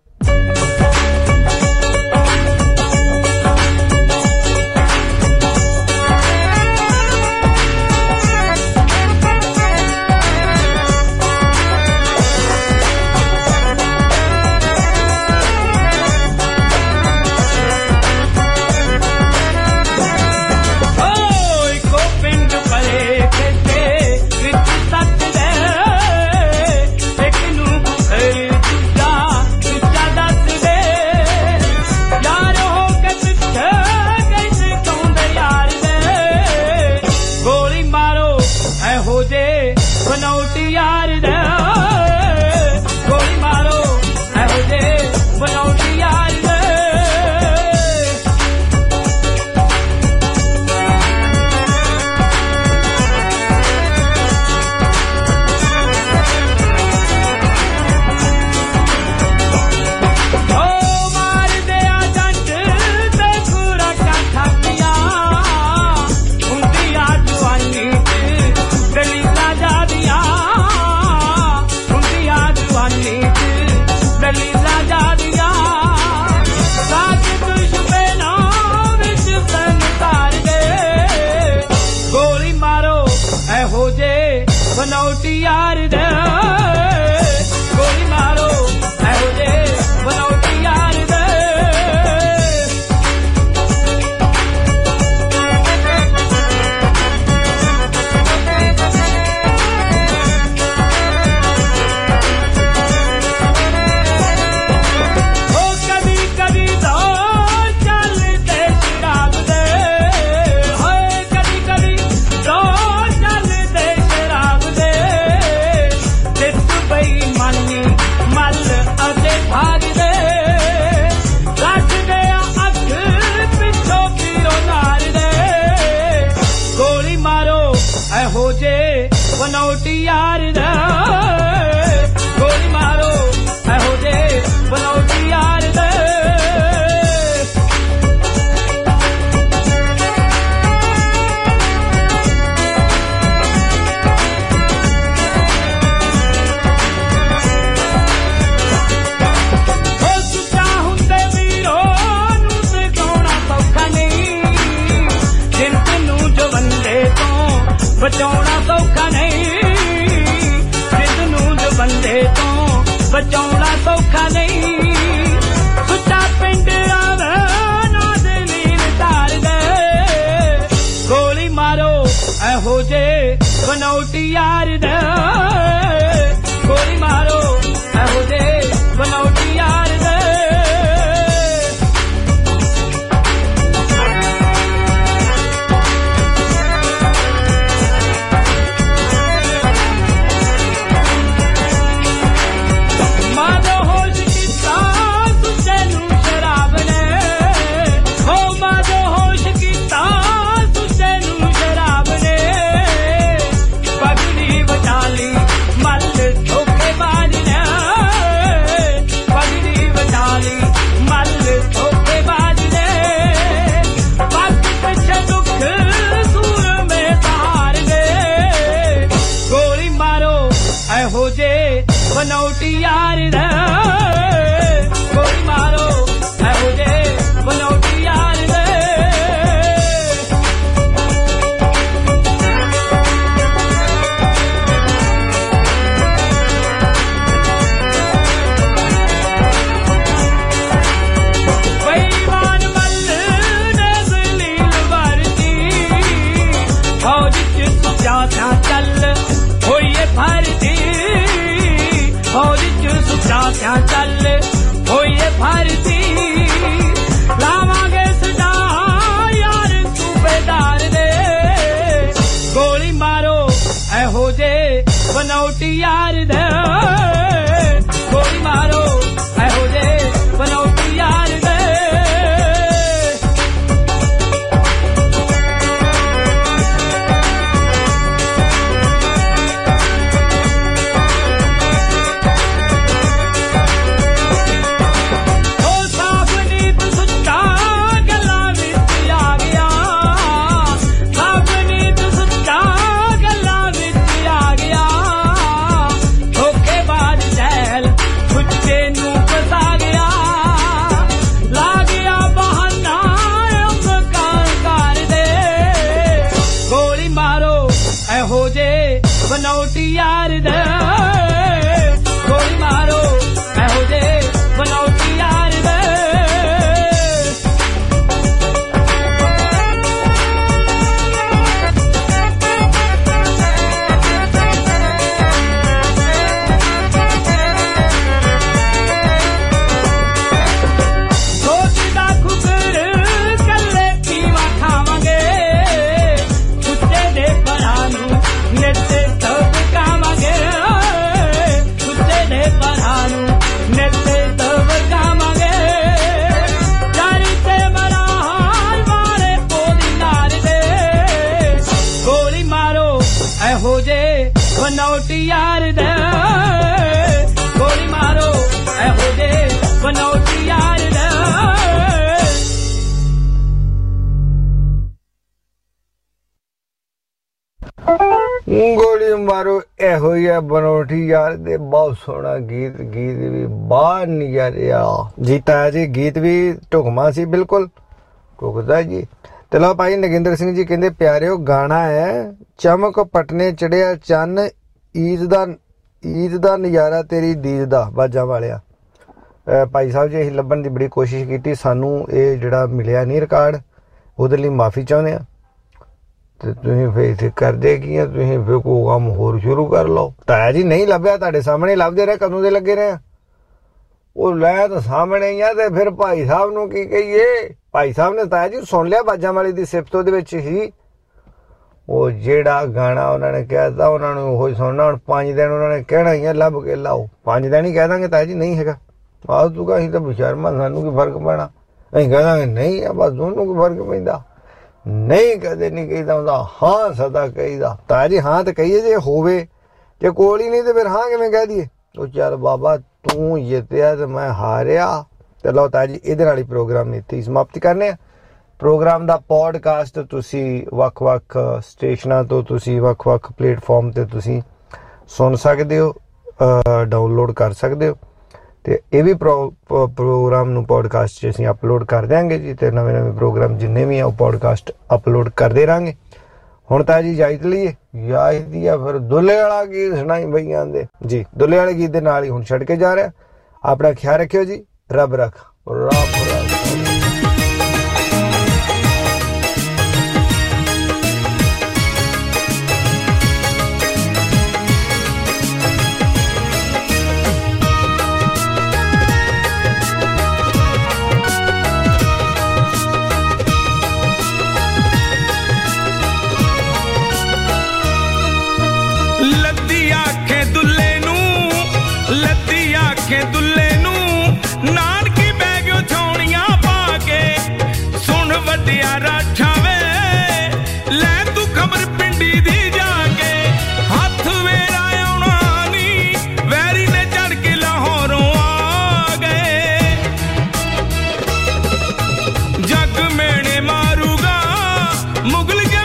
ਬਚਾਉਣਾ ਸੌਖਾ ਨਹੀਂ, ਜਿਸ ਨੂੰ ਜੋ ਬੰਦੇ ਤੋਂ ਬਚਾਉਣਾ ਸੌਖਾ ਨਹੀਂ। ਸੁੱਚਾ ਪਿੰਡ ਆਵੇ ਨਾ ਦਲੀਲ ਧਾਰ ਦੇ, ਗੋਲੀ ਮਾਰੋ ਇਹੋ ਜੇ ਬਨੌਟੀ ਯਾਰ ਦੇ, ਗੋਲੀ ਮਾਰੋ ਇਹੋ ਜੇ ਬਨੌਟੀ ਯਾਰ ਦੇ। ਬਨੌਟੀ ਯਾਰ ਦੇ, ਗੋਲੀ ਮਾਰੋ ਇਹੋ ਜੇ ਬਨੌਟੀ ਯਾਰ ਦੇ। ਬੇਈਮਾਨ ਮੱਲ ਨੇ ਜ਼ਲੀਲ ਵਰਦੀ, ਫੌਜ ਚ भरती फौज च सुचा क्या चल होइए भरती लावांगे सदा यार सूबेदार दे गोली मारो एहो जे बनौटी यार दे गोली मारो एहो जे बनौटी यार दे बनौटी यार दे गोली मारो एहो जे बनौटी यार दे सोचदा खुकर कल्ले पीवा खावांगे कुत्ते दे परानू नेते बनौटी यार दे गोली मारो एहो जे बनौटी यार दे गोली मारो एहो या बनौटी यार दे बहुत सोहना गीत गीत भी बाहर निकलिया जी ताया जी गीत भी ढुकमा सी बिल्कुल ढुकदा जी चलो भाई नगिंदर सिंह जी कहंदे प्यारिओ गाना है चमक पटने चढ़िया चन ईद दा ईद दा नज़ारा तेरी दीद दा बाजा वालिया भाई साहब जी असीं लभण दी बड़ी कोशिश कीती सानू ये जिहड़ा मिलिया नहीं रिकार्ड उहदे लई माफ़ी चाहुंदे आ ते तुसीं फिर इत्थे करदे की आ तुसीं फिर कोई कम्म होर शुरू कर लो ताया जी नहीं लभ्या तुहाडे सामने लभदे रहे कदों दे लगे रहे वो लै तो सामने ही आ ते फिर भाई साहब नूं की कहिए भाई साहब ने ताया जी सुन लिया बाजा वाली दी सिफत उहदे विच ही वो जेड़ा गाना उन्होंने कहता उन्होंने वो सुनना हुण पांच दिन उन्होंने कहना ही है लभ के लाओ पांच दिन ही कह देंगे ताया जी नहीं है आ तू असीं तो बेशर्मा सानू की फर्क पैना असीं कह देंगे नहीं है बस दोनों को फर्क पैंदा नहीं कदे नहीं कहीदा हुंदा हाँ सदा कहीदा ताया जी हाँ तो कहिए जे होवे जे कोल ही नहीं तो फिर हाँ किवें कह दईए तो चल बाबा तू जितया तो मैं हारिया चलो ताया जी इहदे नाल ही प्रोग्राम इत्थे समाप्ति करने प्रोग्राम दा पॉडकास्ट तुसी वख-वख स्टेशनां तो तुसी वख-वख प्लेटफॉर्म ते तुसी सुन सकदे हो डाउनलोड कर सकदे हो ते ये भी प्रो, प्रोग्राम नूं पॉडकास्ट च असीं अपलोड कर देंगे जी ते नवे नवे प्रोग्राम जिन्ने भी आ पॉडकास्ट अपलोड करदे रहांगे हुण तां जी इजाजत लईए इजाजत दी आ फिर दुल्हे वाला गीत सुणाई बईयां दे जी दुल्हे वाले गीत दे नाल ही हुण छड्ड के जा रहा अपना ख्याल रखियो जी रब रख रब रख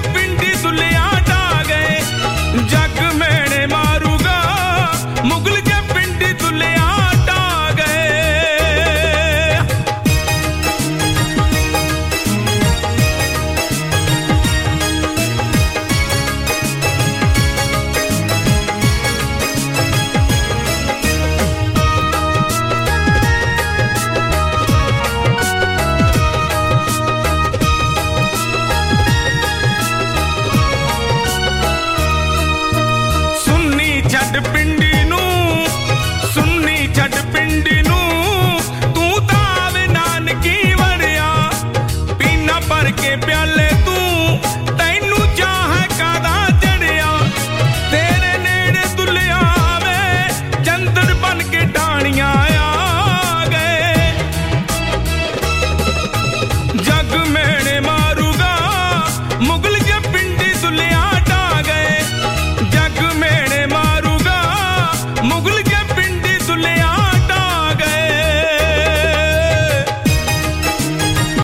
मुगल